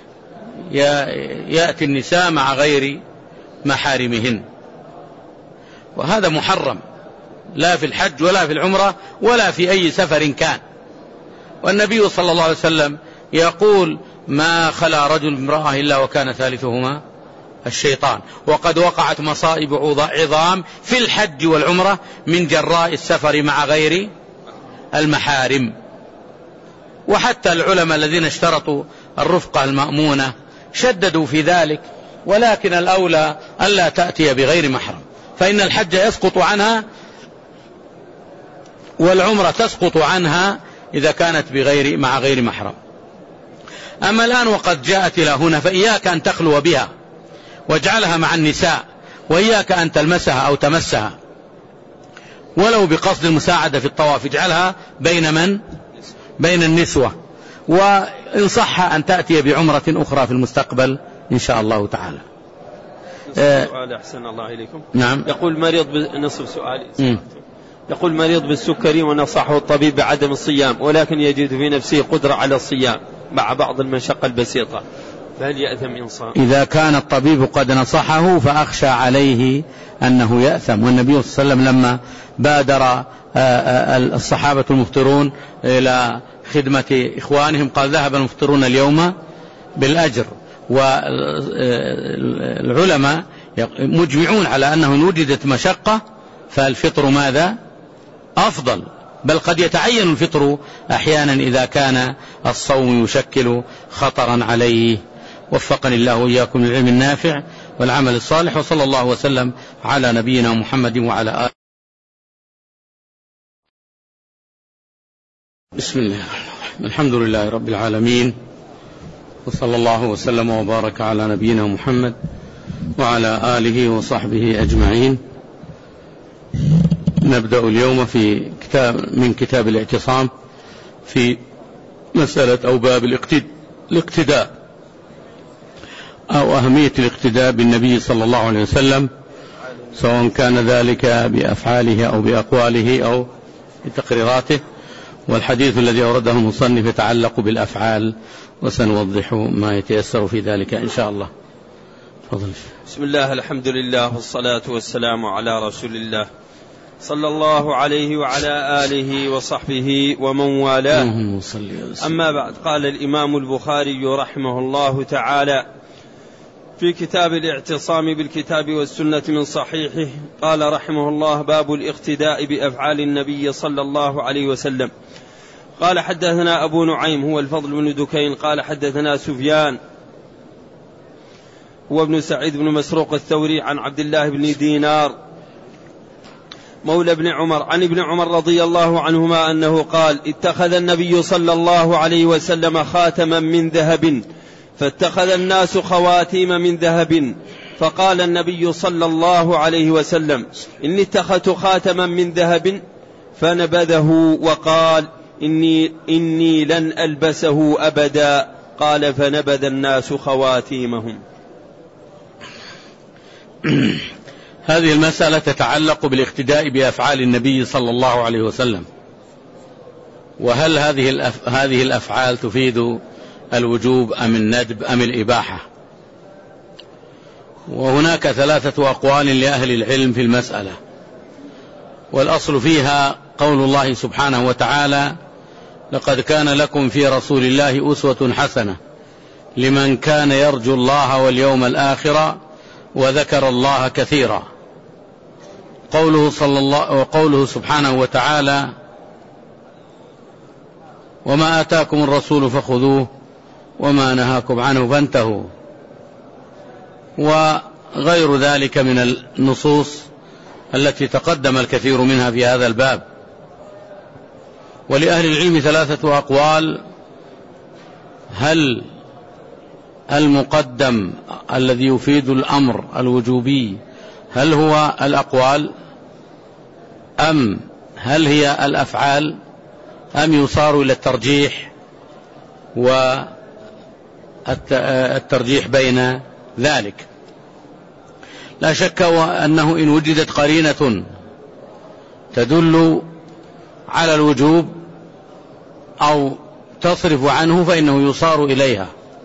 يأتي النساء مع غير محارمهن، وهذا محرم لا في الحج ولا في العمرة ولا في أي سفر كان. والنبي صلى الله عليه وسلم يقول ما خلا رجل امرأة إلا وكان ثالثهما الشيطان. وقد وقعت مصائب عظام في الحج والعمرة من جراء السفر مع غير المحارم. وحتى العلماء الذين اشترطوا الرفقة المأمونة شددوا في ذلك، ولكن الأولى ألا تأتي بغير محرم، فإن الحج يسقط عنها والعمرة تسقط عنها إذا كانت بغير مع غير محرم. أما الآن وقد جاءت إلى هنا فإياك أن تخلو بها واجعلها مع النساء، وإياك أن تلمسها أو تمسها ولو بقصد المساعدة في الطواف، اجعلها بين من؟ بين النسوة. وإن صح أن تأتي بعمرة أخرى في المستقبل إن شاء الله تعالى. سؤال أحسن الله إليكم. نعم. يقول مريض نصف سؤالي. يقول مريض بالسكري ونصحه الطبيب بعدم الصيام، ولكن يجد في نفسه قدرة على الصيام مع بعض المشقة البسيطة، فهل يأثم إن صام؟ إذا كان الطبيب قد نصحه فأخشى عليه أنه يأثم. والنبي صلى الله عليه وسلم لما بادر الصحابة المفطرون إلى خدمة إخوانهم قال ذهب المفطرون اليوم بالأجر. والعلماء مجمعون على أنه إن وجدت مشقة فالفطر ماذا؟ أفضل، بل قد يتعين الفطر أحيانا إذا كان الصوم يشكل خطرا عليه. وفقني الله وإياكم للعلم النافع والعمل الصالح، وصلى الله وسلم على نبينا محمد وعلى آله. بسم الله الحمد لله رب العالمين، وصلى الله وسلم وبارك على نبينا محمد وعلى آله وصحبه أجمعين. نبدأ اليوم في كتاب من كتاب الاعتصام في مسألة أو باب الاقتداء أو أهمية الاقتداء بالنبي صلى الله عليه وسلم، سواء كان ذلك بأفعاله أو بأقواله أو بتقريراته. والحديث الذي أورده المصنف يتعلق بالأفعال، وسنوضح ما يتيسر في ذلك إن شاء الله. تفضل. بسم الله الحمد لله والصلاة والسلام على رسول الله صلى الله عليه وعلى آله وصحبه ومن والاه. أما بعد، قال الإمام البخاري رحمه الله تعالى في كتاب الاعتصام بالكتاب والسنة من صحيحه، قال رحمه الله: باب الاقتداء بأفعال النبي صلى الله عليه وسلم. قال حدثنا أبو نعيم هو الفضل بن دكين قال حدثنا سفيان هو ابن سعيد بن مسروق الثوري عن عبد الله بن دينار مولى ابن عمر عن ابن عمر رضي الله عنهما أنه قال: اتخذ النبي صلى الله عليه وسلم خاتما من ذهب، فاتخذ الناس خواتيم من ذهب، فقال النبي صلى الله عليه وسلم: إني اتخذت خاتما من ذهب، فنبذه وقال: إني, إني لن ألبسه أبدا. قال: فنبذ الناس خواتيمهم. هذه المسألة تتعلق بالاقتداء بأفعال النبي صلى الله عليه وسلم، وهل هذه الأف... هذه الأفعال تفيد الوجوب أم الندب أم الإباحة؟ وهناك ثلاثة أقوال لأهل العلم في المسألة، والأصل فيها قول الله سبحانه وتعالى: لقد كان لكم في رسول الله أسوة حسنة لمن كان يرجو الله واليوم الآخر وذكر الله كثيرا. قوله صلى الله وقوله سبحانه وتعالى: وما آتاكم الرسول فخذوه وما نهاكم عنه فانتهوا، وغير ذلك من النصوص التي تقدم الكثير منها في هذا الباب. ولأهل العلم ثلاثة أقوال: هل المقدم الذي يفيد الأمر الوجوبي هل هو الأقوال أم هل هي الأفعال، أم يصار إلى الترجيح والترجيح بين ذلك؟ لا شك أنه إن وجدت قرينة تدل على الوجوب أو تصرف عنه فإنه يصار إليها.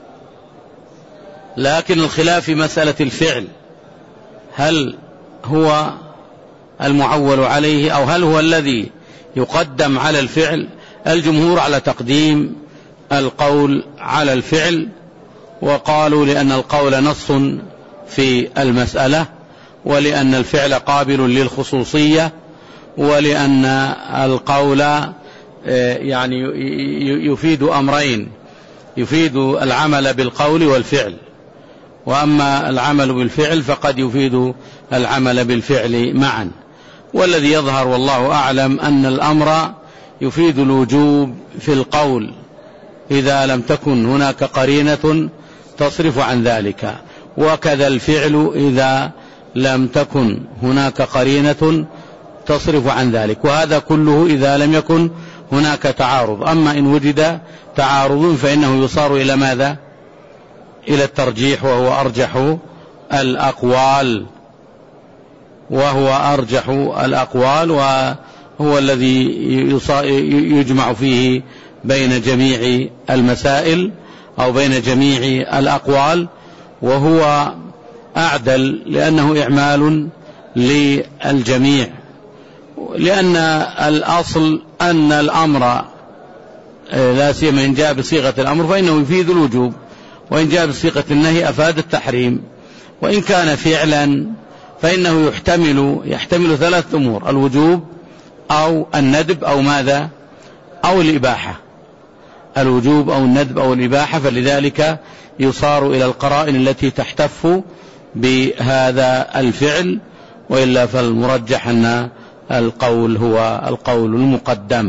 لكن الخلاف في مسألة الفعل، هل هو المعول عليه أو هل هو الذي يقدم على الفعل؟ الجمهور على تقديم القول على الفعل، وقالوا لأن القول نص في المسألة، ولأن الفعل قابل للخصوصية، ولأن القول يعني يفيد أمرين، يفيد العمل بالقول والفعل، وأما العمل بالفعل فقد يفيد العمل بالفعل معا. والذي يظهر والله أعلم أن الأمر يفيد الوجوب في القول إذا لم تكن هناك قرينة تصرف عن ذلك، وكذا الفعل إذا لم تكن هناك قرينة تصرف عن ذلك، وهذا كله إذا لم يكن هناك تعارض. أما إن وجد تعارض فإنه يصار إلى ماذا؟ إلى الترجيح، وهو أرجح الأقوال وهو أرجح الأقوال وهو الذي يجمع فيه بين جميع المسائل أو بين جميع الأقوال، وهو أعدل لأنه إعمال للجميع، لأن الأصل أن الأمر لا سيما إن جاء بصيغة الأمر فإنه يفيد الوجوب، وإن جاء بصيغة النهي أفاد التحريم. وإن كان فعلا فإنه يحتمل يحتمل ثلاث أمور: الوجوب أو الندب أو ماذا أو الإباحة، الوجوب أو الندب أو الإباحة، فلذلك يصار إلى القرائن التي تحتف بهذا الفعل، وإلا فالمرجح أن القول هو القول المقدم.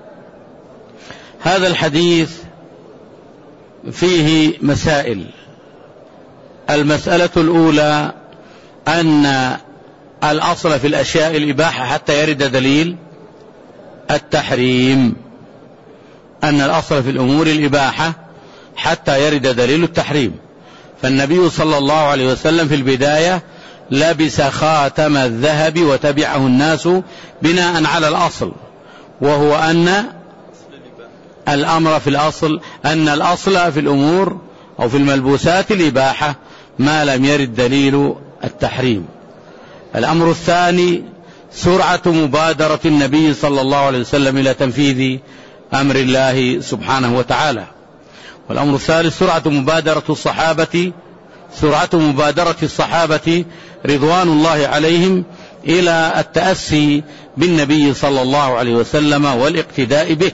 هذا الحديث فيه مسائل. المسألة الأولى أن الأصل في الأشياء الإباحة حتى يرد دليل التحريم، أن الأصل في الأمور الإباحة حتى يرد دليل التحريم. فالنبي صلى الله عليه وسلم في البداية لبس خاتم الذهب وتبعه الناس بناء على الأصل، وهو أن الأمر في الأصل أن الأصل في الأمور أو في الملبوسات الإباحة ما لم يرد دليل التحريم. الأمر الثاني سرعة مبادرة النبي صلى الله عليه وسلم إلى تنفيذ أمر الله سبحانه وتعالى. والأمر الثالث سرعة مبادرة الصحابة سرعة مبادرة الصحابة رضوان الله عليهم إلى التأسي بالنبي صلى الله عليه وسلم والاقتداء به،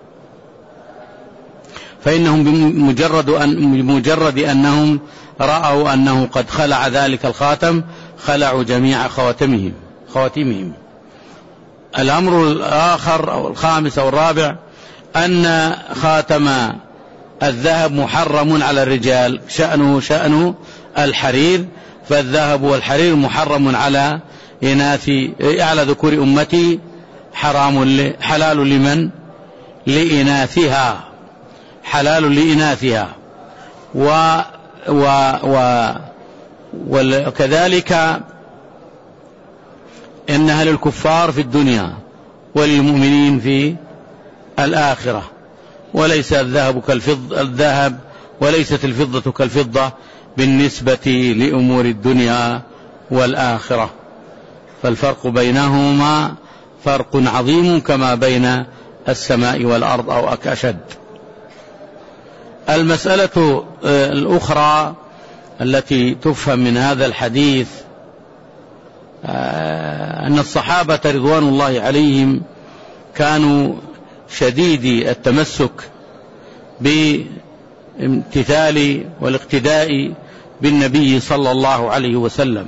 فإنهم بمجرد أن بمجرد أنهم رأوا أنه قد خلع ذلك الخاتم خلعوا جميع خواتمهم خواتمهم. الأمر الآخر أو الخامس أو الرابع أن خاتم الذهب محرم على الرجال، شأنه شأنه الحرير، فالذهب والحرير محرم على إناث على ذكور أمتي، حرام حلال لمن؟ لإناثها، حلال لإناثها. و و و وكذلك إنها للكفار في الدنيا وللمؤمنين في الآخرة، وليس الذهب كالفضة الذهب وليست الفضة كالفضة بالنسبة لأمور الدنيا والآخرة، فالفرق بينهما فرق عظيم كما بين السماء والأرض أو أكأشد. المسألة الأخرى التي تفهم من هذا الحديث أن الصحابة رضوان الله عليهم كانوا شديدي التمسك بامتثال والاقتداء بالنبي صلى الله عليه وسلم،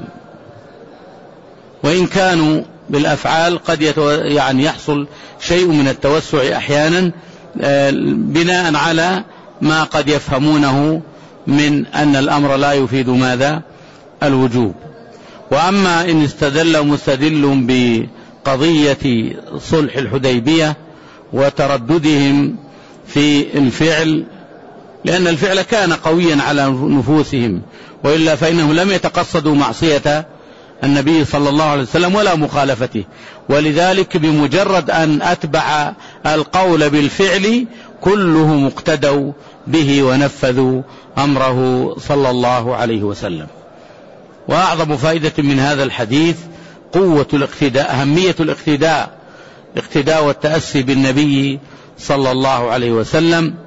وإن كانوا بالأفعال قد يعني يحصل شيء من التوسع أحيانا بناء على ما قد يفهمونه من أن الأمر لا يفيد ماذا؟ الوجوب. وأما إن استدل مستدل بقضية صلح الحديبية وترددهم في الفعل، لأن الفعل كان قويا على نفوسهم، وإلا فإنهم لم يتقصدوا معصية النبي صلى الله عليه وسلم ولا مخالفته. ولذلك بمجرد أن أتبع القول بالفعل كله مقتدوا به ونفذوا أمره صلى الله عليه وسلم. وأعظم فائدة من هذا الحديث قوة الاقتداء، أهمية الاقتداء، الاقتداء والتأسي بالنبي صلى الله عليه وسلم.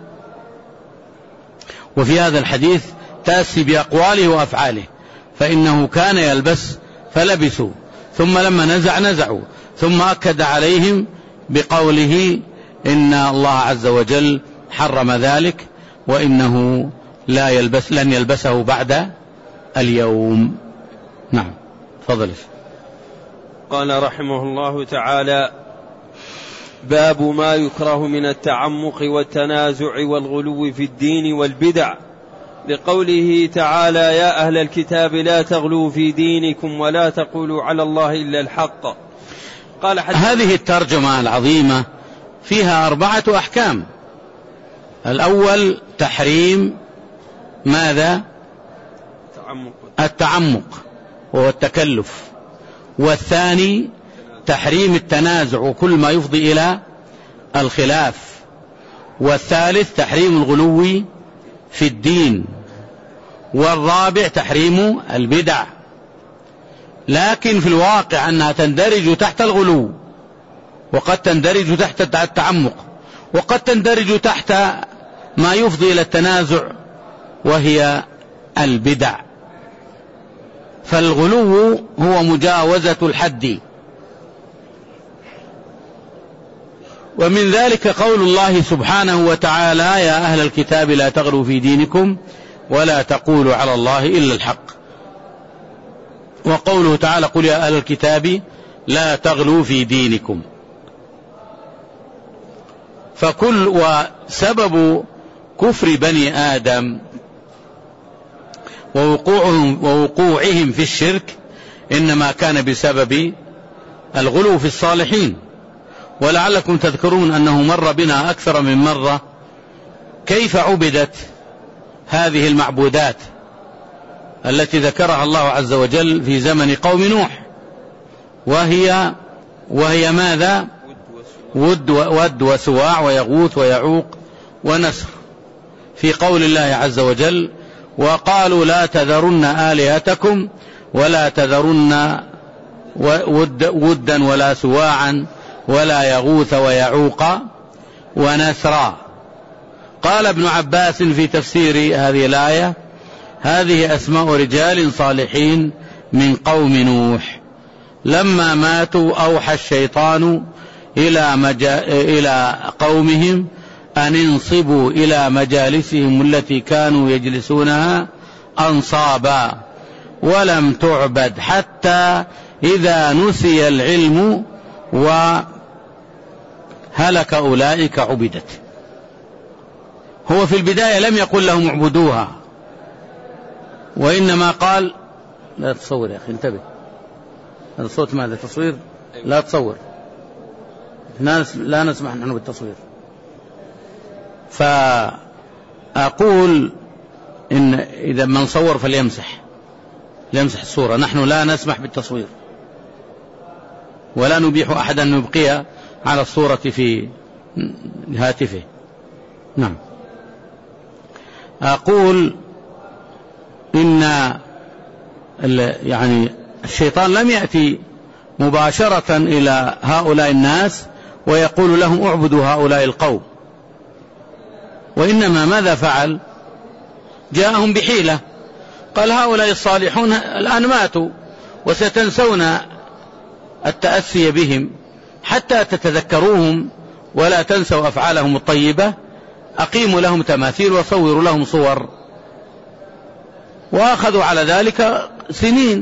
وفي هذا الحديث تأسي بأقواله وأفعاله، فإنه كان يلبس فلبسوا، ثم لما نزع نزعوا، ثم أكد عليهم بقوله إن الله عز وجل حرم ذلك وإنه لا يلبس لن يلبسه بعد اليوم. نعم تفضل. قال رحمه الله تعالى: باب ما يكره من التعمق والتنازع والغلو في الدين والبدع، لقوله تعالى: يا أهل الكتاب لا تغلوا في دينكم ولا تقولوا على الله إلا الحق. قال هذه الترجمة العظيمة فيها أربعة أحكام. الأول تحريم ماذا؟ التعمق, التعمق وهو التكلف. والثاني تحريم التنازع وكل ما يفضي إلى الخلاف. والثالث تحريم الغلو في الدين. والرابع تحريم البدع. لكن في الواقع أنها تندرج تحت الغلو، وقد تندرج تحت التعمق، وقد تندرج تحت ما يفضي إلى التنازع وهي البدع. فالغلو هو مجاوزة الحد، ومن ذلك قول الله سبحانه وتعالى: يا أهل الكتاب لا تغلوا في دينكم ولا تقولوا على الله إلا الحق. وقوله تعالى: قل يا أهل الكتاب لا تغلوا في دينكم. فكل وسبب كفر بني آدم ووقوعهم, ووقوعهم في الشرك إنما كان بسبب الغلو في الصالحين. ولعلكم تذكرون أنه مر بنا أكثر من مرة كيف عبدت هذه المعبودات التي ذكرها الله عز وجل في زمن قوم نوح، وهي وهي ماذا؟ ود, ود وسواع ويغوث ويعوق ونسر، في قول الله عز وجل: وقالوا لا تذرن آلهتكم ولا تذرن ود ودا ولا سواعا ولا يغوث ويعوق ونسرا. قال ابن عباس في تفسير هذه الآية: هذه أسماء رجال صالحين من قوم نوح، لما ماتوا أوحى الشيطان إلى, مجا... إلى قومهم أن انصبوا إلى مجالسهم التي كانوا يجلسونها أنصابا، ولم تعبد حتى إذا نسي العلم وهلك أولئك عبدت. هو في البداية لم يقل لهم اعبدوها، وإنما قال لا تصور يا أخي، انتبه، هذا صوت ماذا؟ تصوير؟ لا تصور، لا نسمح نحن بالتصوير. فأقول إن إذا من صور فليمسح ليمسح الصورة، نحن لا نسمح بالتصوير ولا نبيح أحدا أن يبقيها على الصورة في هاتفه. نعم. أقول إن يعني الشيطان لم يأتي مباشرة إلى هؤلاء الناس ويقول لهم اعبدوا هؤلاء القوم، وإنما ماذا فعل؟ جاءهم بحيلة، قال هؤلاء الصالحون الآن ماتوا وستنسون التأسي بهم حتى تتذكروهم ولا تنسوا أفعالهم الطيبة، أقيموا لهم تماثيل وصوروا لهم صور. وأخذوا على ذلك سنين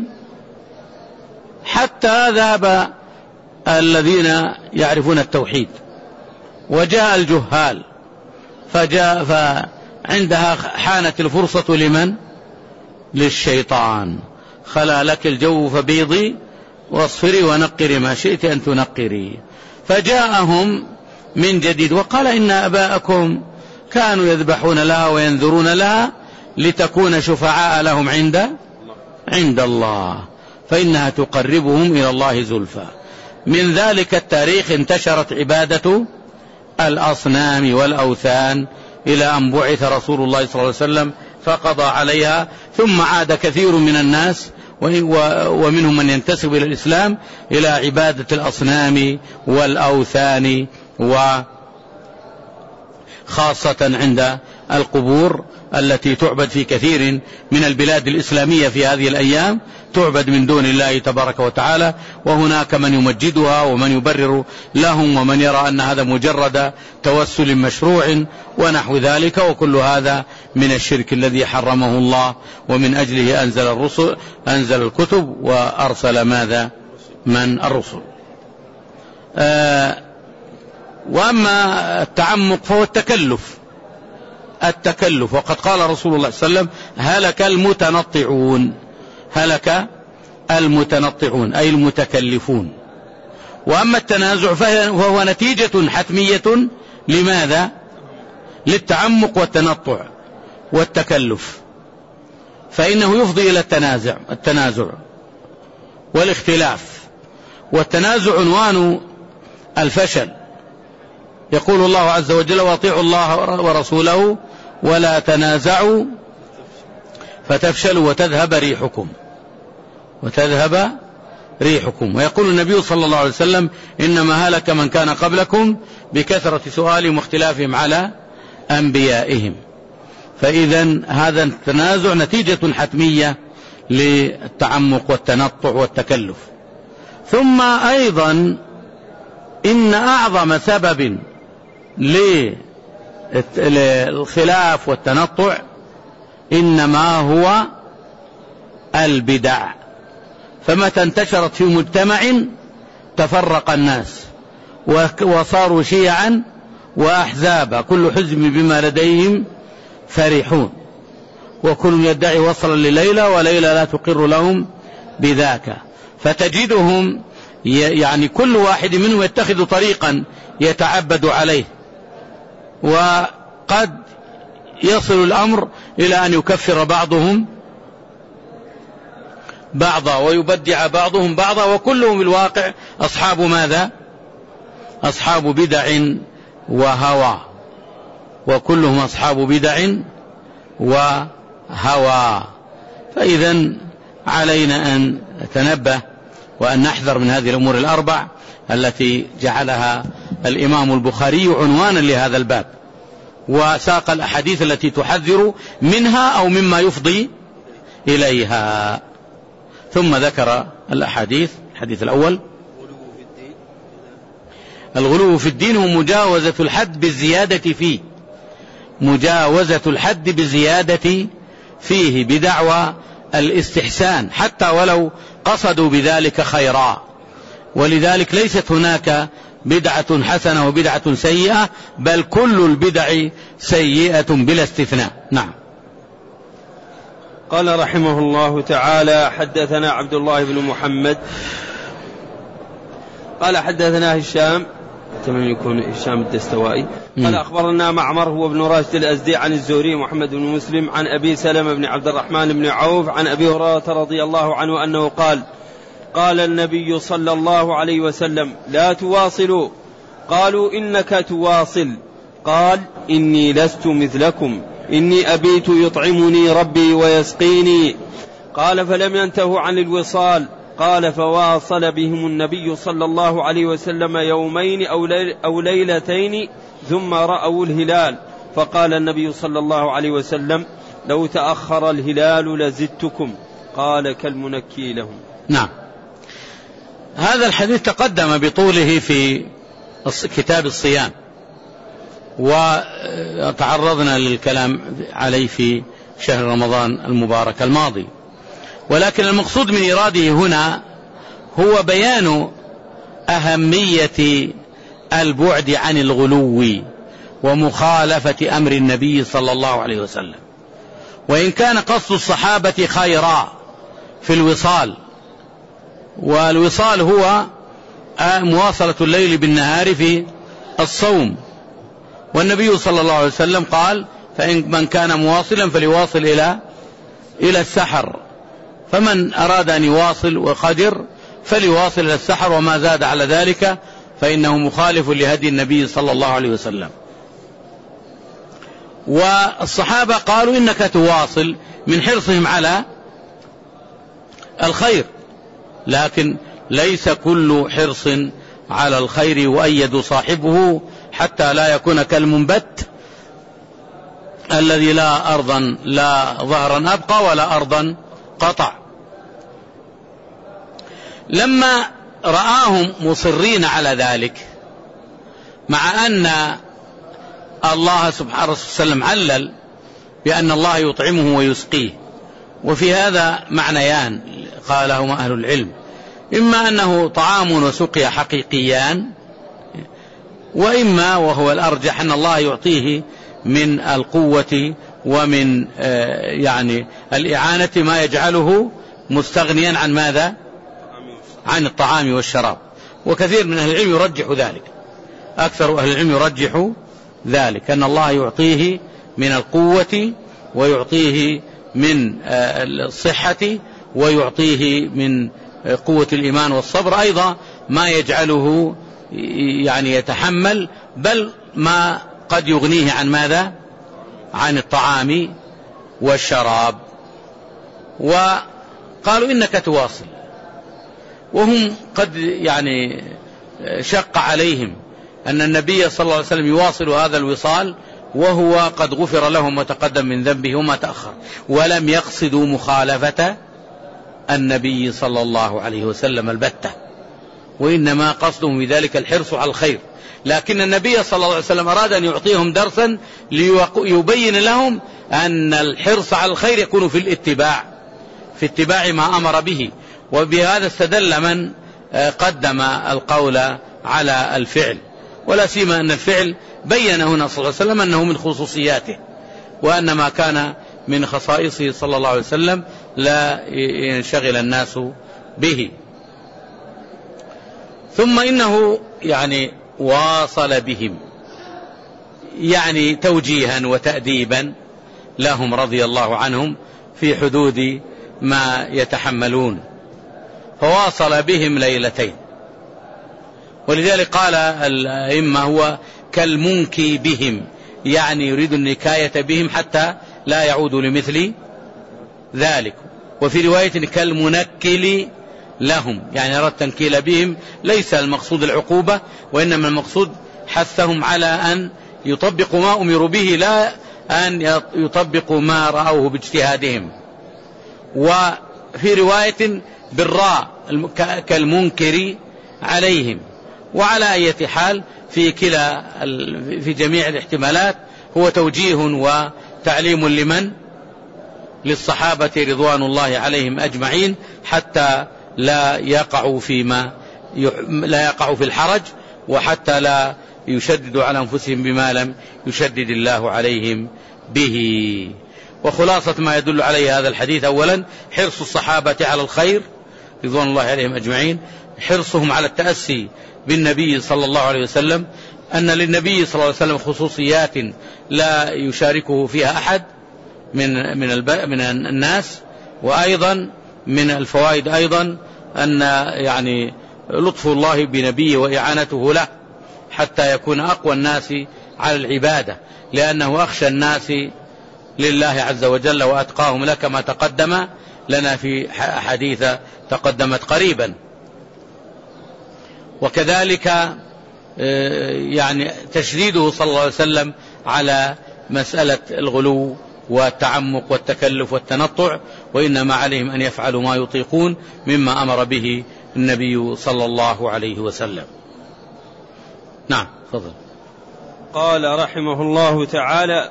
حتى ذهب الذين يعرفون التوحيد وجاء الجهال، فجاء فعندها حانت الفرصة لمن؟ للشيطان. خلا لك الجو فبيضي واصفري ونقري ما شئت أن تنقري. فجاءهم من جديد وقال إن أباءكم كانوا يذبحون لها وينذرون لها لتكون شفعاء لهم عند عند الله، فإنها تقربهم إلى الله زلفى. من ذلك التاريخ انتشرت عبادة الأصنام والأوثان إلى أن بعث رسول الله صلى الله عليه وسلم فقضى عليها، ثم عاد كثير من الناس ومنهم من ينتسب إلى الإسلام إلى عبادة الأصنام والأوثان، وخاصة عند القبور التي تعبد في كثير من البلاد الإسلامية في هذه الأيام، تعبد من دون الله تبارك وتعالى، وهناك من يمجدها ومن يبرر لهم ومن يرى أن هذا مجرد توسل مشروع ونحو ذلك، وكل هذا من الشرك الذي حرمه الله، ومن أجله أنزل الرسل أنزل الكتب وأرسل ماذا من الرسل. آه وأما التعمق فهو التكلف التكلف وقد قال رسول الله صلى الله عليه وسلم: هلك المتنطعون هلك المتنطعون أي المتكلفون. وأما التنازع فهو نتيجة حتمية لماذا؟ للتعمق والتنطع والتكلف، فإنه يفضي إلى التنازع التنازع والاختلاف، والتنازع عنوان الفشل. يقول الله عز وجل: واطيعوا الله ورسوله ولا تنازعوا فتفشلوا وتذهب ريحكم وتذهب ريحكم. ويقول النبي صلى الله عليه وسلم: إنما هلك من كان قبلكم بكثرة سؤالهم واختلافهم على أنبيائهم. فإذا هذا التنازع نتيجة حتمية للتعمق والتنطع والتكلف. ثم أيضا إن أعظم سبب للخلاف والتنطع إنما هو البدع، فمتى انتشرت في مجتمع تفرق الناس وصاروا شيعا وأحزابا، كل حزب بما لديهم فرحون، وكل يدعي وصلا لليلى وليلى لا تقر لهم بذاك. فتجدهم يعني كل واحد منهم يتخذ طريقا يتعبد عليه، وقد يصل الأمر إلى أن يكفر بعضهم بعضا ويبدع بعضهم بعضا، وكلهم بالواقع أصحاب ماذا؟ أصحاب بدع وهوى، وكلهم أصحاب بدع وهوى. فإذا علينا أن نتنبه وأن نحذر من هذه الأمور الأربع التي جعلها الإمام البخاري عنوانا لهذا الباب، وساق الأحاديث التي تحذر منها أو مما يفضي إليها. ثم ذكر الأحاديث. الحديث الأول: الغلو في الدين ومجاوزة الحد بالزيادة فيه مجاوزة الحد بالزيادة فيه بدعوى الاستحسان حتى ولو قصدوا بذلك خيرا، ولذلك ليست هناك بدعة حسنة وبدعة سيئة، بل كل البدع سيئة بلا استثناء. نعم. قال رحمه الله تعالى: حدثنا عبد الله بن محمد قال حدثنا هشام تمام يكون هشام الدستوائي قال أخبرنا معمر هو ابن راشد الأزدي عن الزهري محمد بن مسلم عن أبي سلمة بن عبد الرحمن بن عوف عن أبي هريرة رضي الله عنه أنه قال: قال النبي صلى الله عليه وسلم: لا تواصلوا. قالوا: إنك تواصل. قال: إني لست مثلكم، إني أبيت يطعمني ربي ويسقيني. قال: فلم ينتهوا عن الوصال. قال: فواصل بهم النبي صلى الله عليه وسلم يومين أو ليلتين ثم رأوا الهلال، فقال النبي صلى الله عليه وسلم: لو تأخر الهلال لزدتكم. قال: كالمنكي لهم. نعم. هذا الحديث تقدم بطوله في كتاب الصيام، وتعرضنا للكلام عليه في شهر رمضان المبارك الماضي، ولكن المقصود من إراده هنا هو بيان أهمية البعد عن الغلو ومخالفة أمر النبي صلى الله عليه وسلم. وإن كان قصد الصحابة خيرا في الوصال، والوصال هو مواصلة الليل بالنهار في الصوم، والنبي صلى الله عليه وسلم قال: فإن من كان مواصلا فليواصل إلى إلى السحر، فمن أراد أن يواصل وقدر فليواصل إلى السحر، وما زاد على ذلك فإنه مخالف لهدي النبي صلى الله عليه وسلم. والصحابة قالوا إنك تواصل من حرصهم على الخير، لكن ليس كل حرص على الخير يؤيد صاحبه حتى لا يكون كالمنبت الذي لا أرضا لا ظهرا أبقى ولا أرضا قطع. لما رآهم مصرين على ذلك، مع أن الله سبحانه الرسول صلى الله عليه وسلم علل بأن الله يطعمه ويسقيه، وفي هذا معنيان قالهما أهل العلم: إما أنه طعام وسقيا حقيقيان، وإما وهو الأرجح أن الله يعطيه من القوة ومن يعني الإعانة ما يجعله مستغنيا عن ماذا؟ عن الطعام والشراب. وكثير من أهل العلم يرجح ذلك، أكثر أهل العلم يرجح ذلك، أن الله يعطيه من القوة ويعطيه من الصحة ويعطيه من قوة الإيمان والصبر أيضا ما يجعله يعني يتحمل، بل ما قد يغنيه عن ماذا؟ عن الطعام والشراب. وقالوا إنك تواصل، وهم قد يعني شق عليهم أن النبي صلى الله عليه وسلم يواصل هذا الوصال وهو قد غفر لهم وتقدم من ذنبه وما تأخر، ولم يقصدوا مخالفة النبي صلى الله عليه وسلم البتة، وإنما قصدهم بذلك الحرص على الخير. لكن النبي صلى الله عليه وسلم أراد أن يعطيهم درسا ليبين لهم أن الحرص على الخير يكون في الاتباع، في اتباع ما أمر به. وبهذا استدل من قدم القول على الفعل، ولا سيما أن الفعل بين هنا صلى الله عليه وسلم أنه من خصوصياته، وأن ما كان من خصائصه صلى الله عليه وسلم لا ينشغل الناس به. ثم إنه يعني واصل بهم، يعني توجيها وتأديبا لهم رضي الله عنهم في حدود ما يتحملون، فواصل بهم ليلتين. ولذلك قال الأئمة هو كالمنكي بهم، يعني يريد النكاية بهم حتى لا يعودوا لمثل ذلك. وفي رواية كالمنكل لهم، يعني أراد تنكيل بهم، ليس المقصود العقوبة، وإنما المقصود حثهم على أن يطبقوا ما أمروا به، لا أن يطبقوا ما رأوه باجتهادهم. وفي رواية بالراء كالمنكر عليهم. وعلى أي حال في كلا في جميع الاحتمالات هو توجيه وتعليم لمن؟ للصحابة رضوان الله عليهم أجمعين، حتى لا يقعوا فيما لا يقعوا في الحرج، وحتى لا يشددوا على أنفسهم بما لم يشدد الله عليهم به. وخلاصة ما يدل عليه هذا الحديث: أولا حرص الصحابة على الخير رضوان الله عليهم أجمعين، حرصهم على التأسي بالنبي صلى الله عليه وسلم، أن للنبي صلى الله عليه وسلم خصوصيات لا يشاركه فيها أحد من من من الناس. وأيضا من الفوائد أيضا أن يعني لطف الله بنبيه وإعانته له حتى يكون أقوى الناس على العبادة، لأنه أخشى الناس لله عز وجل وأتقاهم له، كما تقدم لنا في حديث تقدمت قريبا. وكذلك يعني تشديده صلى الله عليه وسلم على مسألة الغلو والتعمق والتكلف والتنطع، وإنما عليهم أن يفعلوا ما يطيقون مما أمر به النبي صلى الله عليه وسلم. نعم تفضل. قال رحمه الله تعالى: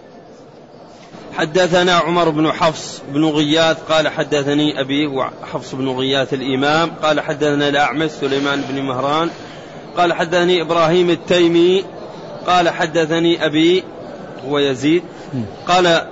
حدثنا عمر بن حفص بن غياث قال حدثني أبي، وحفص بن غياث الإمام، قال حدثنا الأعمش سليمان بن مهران قال حدثني إبراهيم التيمي قال حدثني أبي ويزيد قال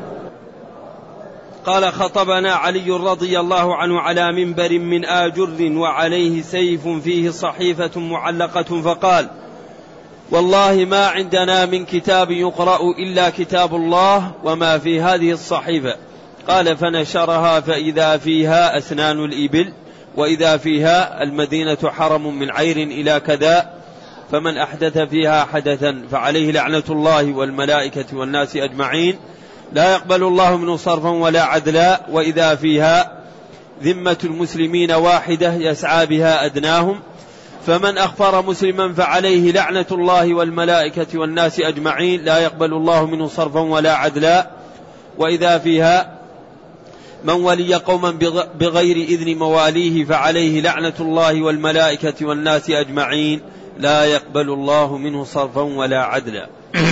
قال خطبنا علي رضي الله عنه على منبر من آجر وعليه سيف فيه صحيفة معلقة، فقال: والله ما عندنا من كتاب يقرأ إلا كتاب الله وما في هذه الصحيفة. قال فنشرها فإذا فيها أسنان الإبل وإذا فيها المدينة حرم من عير إلى كذا، فمن أحدث فيها حدثا فعليه لعنة الله والملائكة والناس أجمعين لا يقبل الله منه صرفا ولا عدلا، وإذا فيها ذمة المسلمين واحدة يسعى بها أدناهم، فمن أخفر مسلما فعليه لعنة الله والملائكة والناس أجمعين لا يقبل الله منه صرفا ولا عدلا، وإذا فيها من ولي قوما بغير إذن مواليه فعليه لعنة الله والملائكة والناس أجمعين لا يقبل الله منه صرفا ولا عدلا.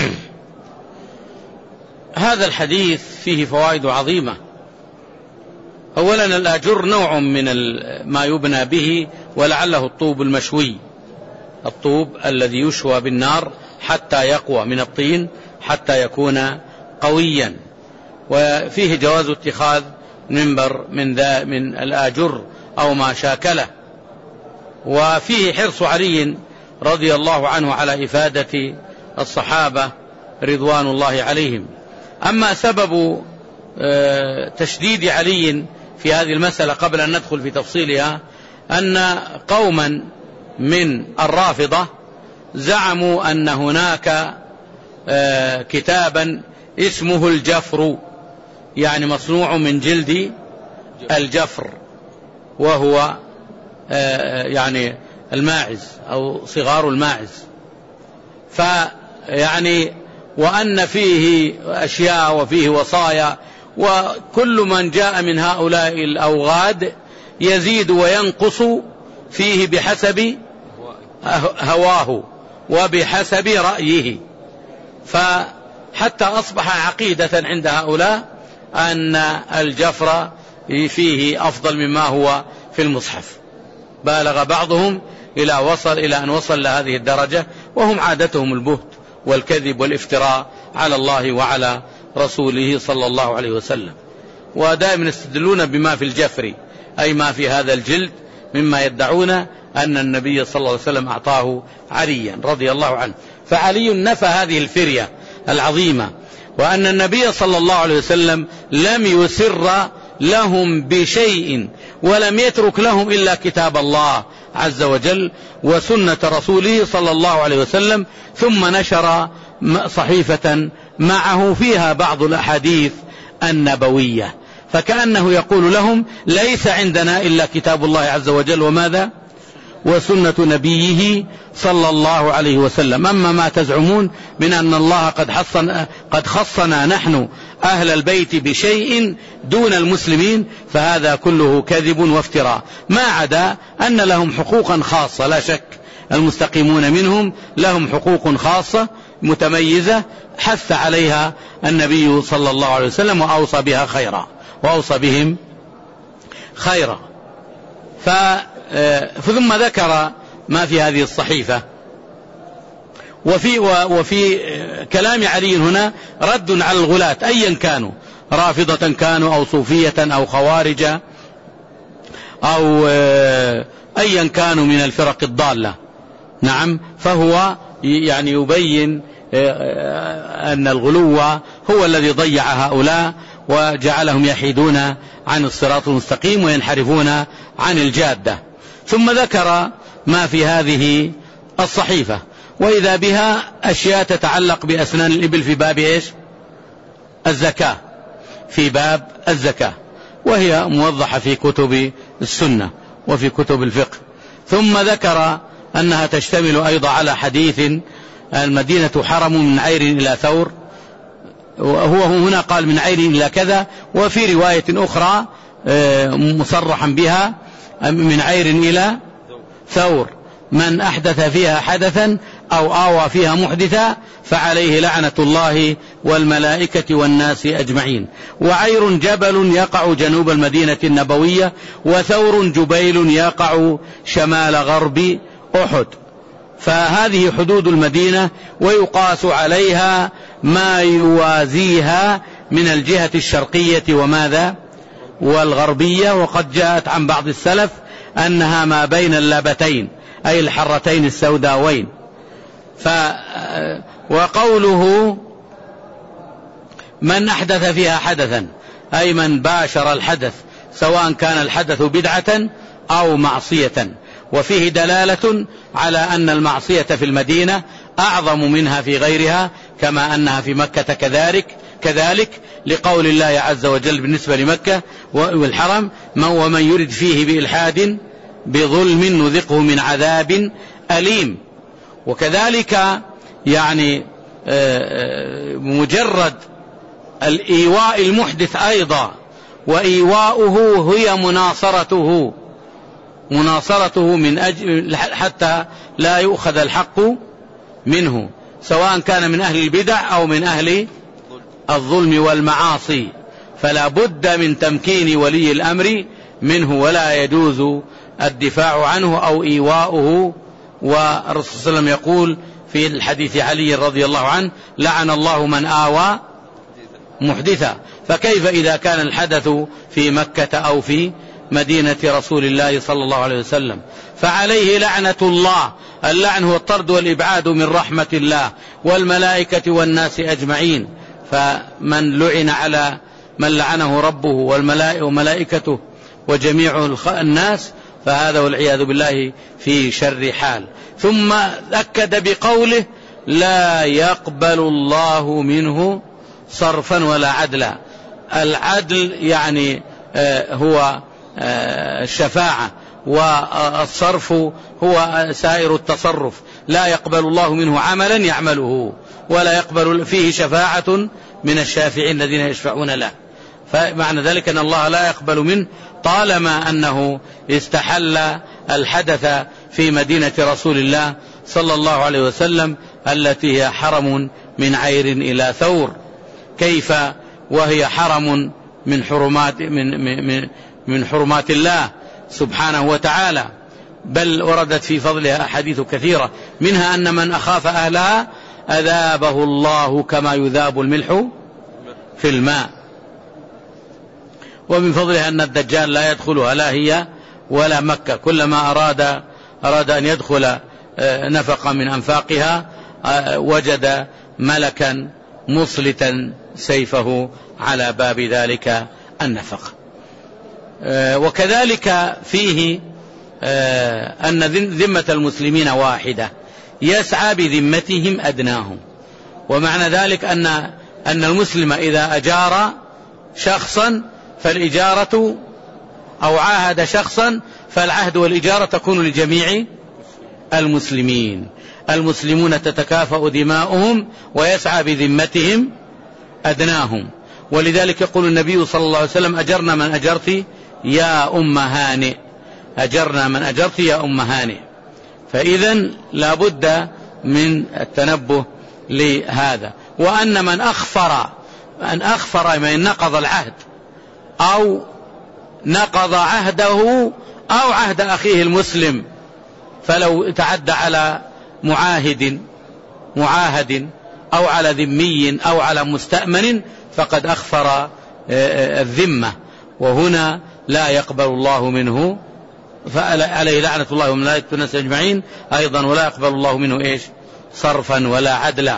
هذا الحديث فيه فوائد عظيمة. أولا الآجر نوع من ما يبنى به، ولعله الطوب المشوي، الطوب الذي يشوى بالنار حتى يقوى من الطين حتى يكون قويا، وفيه جواز اتخاذ منبر من ذا من الآجر أو ما شاكله، وفيه حرص علي رضي الله عنه على إفادة الصحابة رضوان الله عليهم. أما سبب تشديد علي في هذه المسألة قبل أن ندخل في تفصيلها، أن قوما من الرافضة زعموا أن هناك كتابا اسمه الجفر، يعني مصنوع من جلد الجفر، وهو يعني الماعز أو صغار الماعز، فيعني وأن فيه أشياء وفيه وصايا، وكل من جاء من هؤلاء الأوغاد يزيد وينقص فيه بحسب هواه وبحسب رأيه، فحتى أصبح عقيدة عند هؤلاء أن الجفر فيه أفضل مما هو في المصحف. بالغ بعضهم إلى وصل إلى أن وصل لهذه الدرجة، وهم عادتهم البهت والكذب والافتراء على الله وعلى رسوله صلى الله عليه وسلم، ودائما يستدلون بما في الجفر، أي ما في هذا الجلد، مما يدعون أن النبي صلى الله عليه وسلم أعطاه عليا رضي الله عنه. فعلي نفى هذه الفرية العظيمة، وأن النبي صلى الله عليه وسلم لم يسر لهم بشيء، ولم يترك لهم إلا كتاب الله عز وجل وسنة رسوله صلى الله عليه وسلم، ثم نشر صحيفة معه فيها بعض الأحاديث النبوية، فكأنه يقول لهم ليس عندنا إلا كتاب الله عز وجل وماذا وسنة نبيه صلى الله عليه وسلم. أما ما تزعمون من أن الله قد حصنا قد خصنا نحن أهل البيت بشيء دون المسلمين، فهذا كله كذب وافتراء، ما عدا أن لهم حقوقا خاصة لا شك، المستقيمون منهم لهم حقوق خاصة متميزة حث عليها النبي صلى الله عليه وسلم وأوصى بها خيرا وأوصى بهم خيرا. ثم ذكر ما في هذه الصحيفة. وفي, وفي كلام علي هنا رد على الغلاة أيا كانوا، رافضة كانوا أو صوفية أو خوارج أو أيا كانوا من الفرق الضالة. نعم، فهو يعني يبين أن الغلو هو الذي ضيع هؤلاء وجعلهم يحيدون عن الصراط المستقيم وينحرفون عن الجادة. ثم ذكر ما في هذه الصحيفة، وإذا بها أشياء تتعلق بأسنان الإبل في باب إيش؟ الزكاة، في باب الزكاة، وهي موضحة في كتب السنة وفي كتب الفقه. ثم ذكر أنها تشتمل أيضا على حديث المدينة حرم من عير إلى ثور، وهو هنا قال من عير إلى كذا، وفي رواية أخرى مصرحا بها من عير إلى ثور، من أحدث فيها حدثا أو آوى فيها محدثا فعليه لعنة الله والملائكة والناس أجمعين. وعير جبل يقع جنوب المدينة النبوية، وثور جبيل يقع شمال غرب أحد. فهذه حدود المدينة، ويقاس عليها ما يوازيها من الجهة الشرقية وماذا والغربية. وقد جاءت عن بعض السلف أنها ما بين اللابتين أي الحرتين السوداوين. ف وقوله من أحدث فيها حدثا أي من باشر الحدث، سواء كان الحدث بدعة أو معصية. وفيه دلالة على أن المعصية في المدينة أعظم منها في غيرها، كما أنها في مكة كذلك كذلك لقول الله عز وجل بالنسبة لمكة والحرم: ومن يرد فيه بإلحاد بظلم نذقه من عذاب أليم. وكذلك يعني مجرد الإيواء المحدث أيضا، وإيواؤه هي مناصرته مناصرته من أجل حتى لا يؤخذ الحق منه، سواء كان من أهل البدع أو من أهل الظلم والمعاصي. فلا بد من تمكين ولي الأمر منه، ولا يجوز الدفاع عنه أو إيواؤه. والرسول صلى الله عليه وسلم يقول في الحديث علي رضي الله عنه: لعن الله من آوى محدثا. فكيف إذا كان الحدث في مكة أو في مدينة رسول الله صلى الله عليه وسلم؟ فعليه لعنة الله. اللعن هو الطرد والإبعاد من رحمة الله والملائكة والناس أجمعين. فمن لعن على من لعنه ربه والملائكة وجميع الناس، فهذا والعياذ بالله في شر حال. ثم أكد بقوله: لا يقبل الله منه صرفا ولا عدلا. العدل يعني هو الشفاعة، والصرف هو سائر التصرف. لا يقبل الله منه عملا يعمله، ولا يقبل فيه شفاعة من الشافعين الذين يشفعون له. فمعنى ذلك أن الله لا يقبل منه طالما أنه استحل الحدث في مدينة رسول الله صلى الله عليه وسلم، التي هي حرم من عير إلى ثور. كيف وهي حرم من حرمات من من من حرمات الله سبحانه وتعالى، بل وردت في فضلها أحاديث كثيرة، منها أن من أخاف أهلها أذابه الله كما يذاب الملح في الماء. ومن فضلها أن الدجال لا يدخلها لا هي ولا مكة، كلما أراد أراد أن يدخل نفقا من أنفاقها وجد ملكا مصلتا سيفه على باب ذلك النفق. وكذلك فيه أن ذمة المسلمين واحدة يسعى بذمتهم أدناهم. ومعنى ذلك أن أن المسلم إذا أجار شخصا فالإجارة أو عاهد شخصا فالعهد والإجارة تكون لجميع المسلمين. المسلمون تتكافأ دماؤهم ويسعى بذمتهم أدناهم. ولذلك يقول النبي صلى الله عليه وسلم: أجرنا من أجرت يا أم هانئ، أجرنا من أجرت يا أم هانئ. فإذن لا بد من التنبه لهذا. وأن من أخفر أن أخفر من نقض العهد أو نقض عهده أو عهد أخيه المسلم، فلو تعدى على معاهد معاهد أو على ذمي أو على مستأمن فقد أخفر الذمة، وهنا لا يقبل الله منه، فعليه لعنة الله وملائكته والناس أجمعين أيضا، ولا يقبل الله منه إيش؟ صرفا ولا عدلا.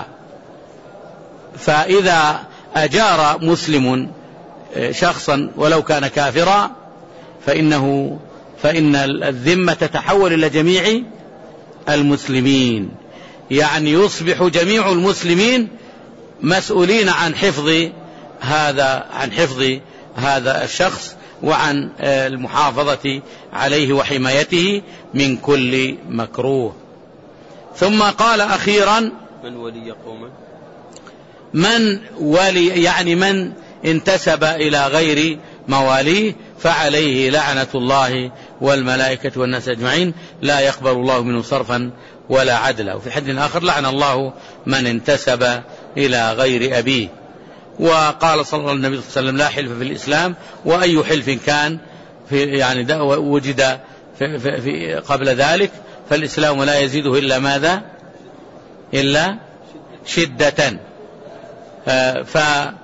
فإذا أجار مسلم شخصا ولو كان كافرا فإنه فإن الذمة تتحول إلى جميع المسلمين، يعني يصبح جميع المسلمين مسؤولين عن حفظ هذا عن حفظ هذا الشخص وعن المحافظة عليه وحمايته من كل مكروه. ثم قال أخيرا: من ولي قوما من ولي يعني من انتسب إلى غير مواليه فعليه لعنة الله والملائكة والناس أجمعين، لا يقبل الله منه صرفا ولا عدلا. وفي حديث آخر: لعن الله من انتسب إلى غير أبيه. وقال صلى الله عليه وسلم: لا حلف في الإسلام، وأي حلف كان في يعني وجد في في في قبل ذلك فالإسلام لا يزيده إلا ماذا؟ إلا شدة. ففي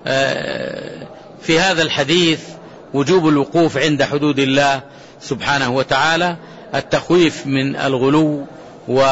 هذا الحديث وجوب الوقوف عند حدود الله سبحانه وتعالى، التخويف من الغلو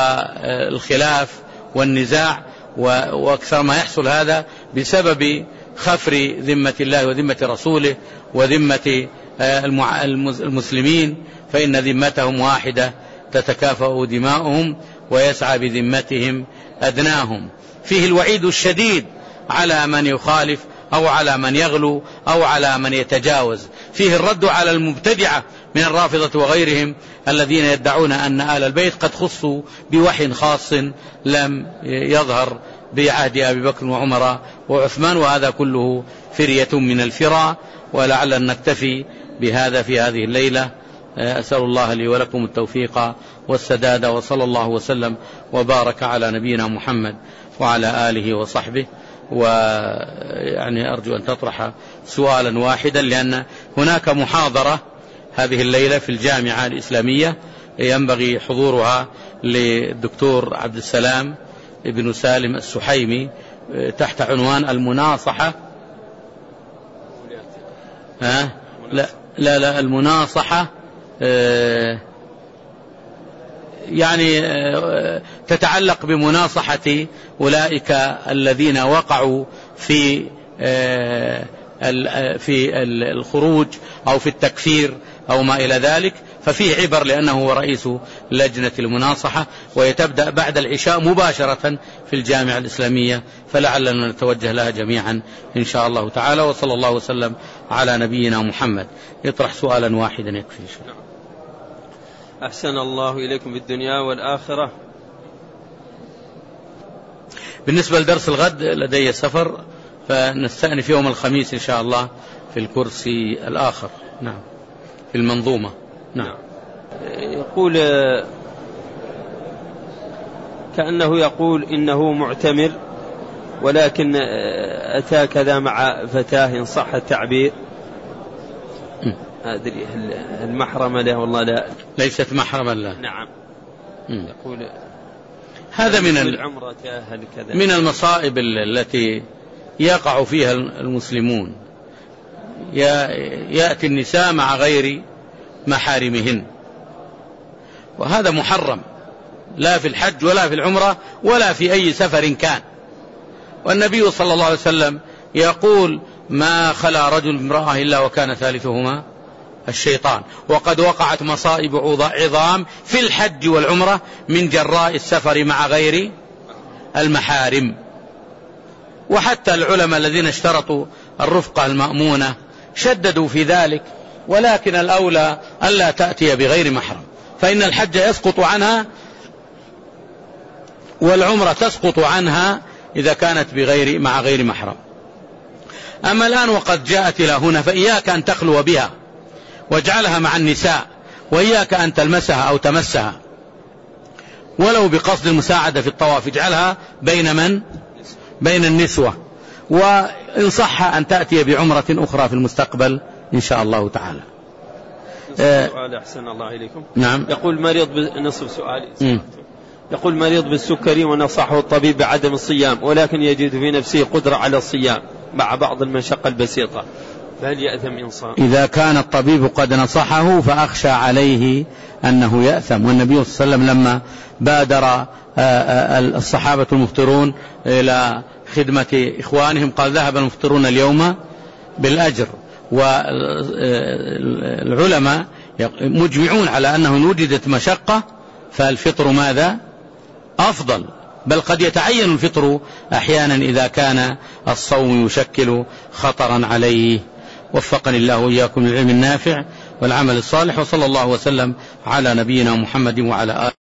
والخلاف والنزاع، وأكثر ما يحصل هذا بسبب خفر ذمة الله وذمة رسوله وذمة المسلمين، فإن ذمتهم واحدة تتكافأ دماؤهم ويسعى بذمتهم أدناهم. فيه الوعيد الشديد على من يخالف أو على من يغلو أو على من يتجاوز. فيه الرد على المبتدعة من الرافضة وغيرهم الذين يدعون أن آل البيت قد خصوا بوحي خاص لم يظهر بعهد أبي بكر وعمر وعثمان، وهذا كله فرية من الفرى. ولعل أن نكتفي بهذا في هذه الليلة. أسأل الله لي ولكم التوفيق والسداد، وصلى الله وسلم وبارك على نبينا محمد وعلى آله وصحبه. ويعني أرجو أن تطرح سؤالا واحدا، لأن هناك محاضرة هذه الليلة في الجامعة الإسلامية ينبغي حضورها للدكتور عبد السلام ابن سالم السحيمي تحت عنوان المناصحة. ها؟ لا لا لا المناصحة يعني تتعلق بمناصحة أولئك الذين وقعوا في في الخروج أو في التكفير أو ما إلى ذلك، ففيه عبر لأنه هو رئيس لجنة المناصحة، ويتبدأ بعد العشاء مباشرة في الجامعة الإسلامية، فلعلنا نتوجه لها جميعا إن شاء الله تعالى. وصلى الله وسلم على نبينا محمد. يطرح سؤالا واحدا يكفي. أحسن الله إليكم بالدنيا والآخرة. بالنسبة لدرس الغد لدي سفر، فنستأنف يوم الخميس إن شاء الله في الكرسي الآخر. نعم، في المنظومة. نعم. يقول كأنه يقول إنه معتمر، ولكن أتى كذا مع فتاة إن صح التعبير. أدري المحرمة له والله لا، ليست محرمة له. نعم. م. يقول هذا من العمرة كذا من المصائب التي يقع فيها المسلمون. يأتي النساء مع غير محارمهن، وهذا محرم لا في الحج ولا في العمرة ولا في أي سفر كان. والنبي صلى الله عليه وسلم يقول: ما خلا رجل امرأة إلا وكان ثالثهما الشيطان. وقد وقعت مصائب عظام في الحج والعمرة من جراء السفر مع غير المحارم. وحتى العلماء الذين اشترطوا الرفقة المأمونة شددوا في ذلك، ولكن الأولى ألا تأتي بغير محرم، فإن الحج يسقط عنها والعمرة تسقط عنها إذا كانت بغير مع غير محرم. أما الآن وقد جاءت إلى هنا، فإياك أن تخلو بها واجعلها مع النساء، وإياك أن تلمسها أو تمسها ولو بقصد المساعدة في الطواف، اجعلها بين من؟ بين النسوة. وإن صح أن تأتي بعمرة أخرى في المستقبل إن شاء الله تعالى. سؤال أحسن الله إليكم. نعم. يقول مريض بنصف سؤالي. يقول مريض بالسكري ونصحه الطبيب بعدم الصيام، ولكن يجد في نفسه قدرة على الصيام مع بعض المشقة البسيطة، فهل يأثم إن صام؟ إذا كان الطبيب قد نصحه فأخشى عليه أنه يأثم. والنبي صلى الله عليه وسلم لما بادر الصحابة المفطرون إلى خدمة إخوانهم قال: ذهب المفطرون اليوم بالأجر. والعلماء مجمعون على أنه إن وجدت مشقة فالفطر ماذا؟ أفضل، بل قد يتعين الفطر أحيانا إذا كان الصوم يشكل خطرا عليه. وفقني الله وإياكم للعلم النافع والعمل الصالح، وصلى الله وسلم على نبينا محمد وعلى آله.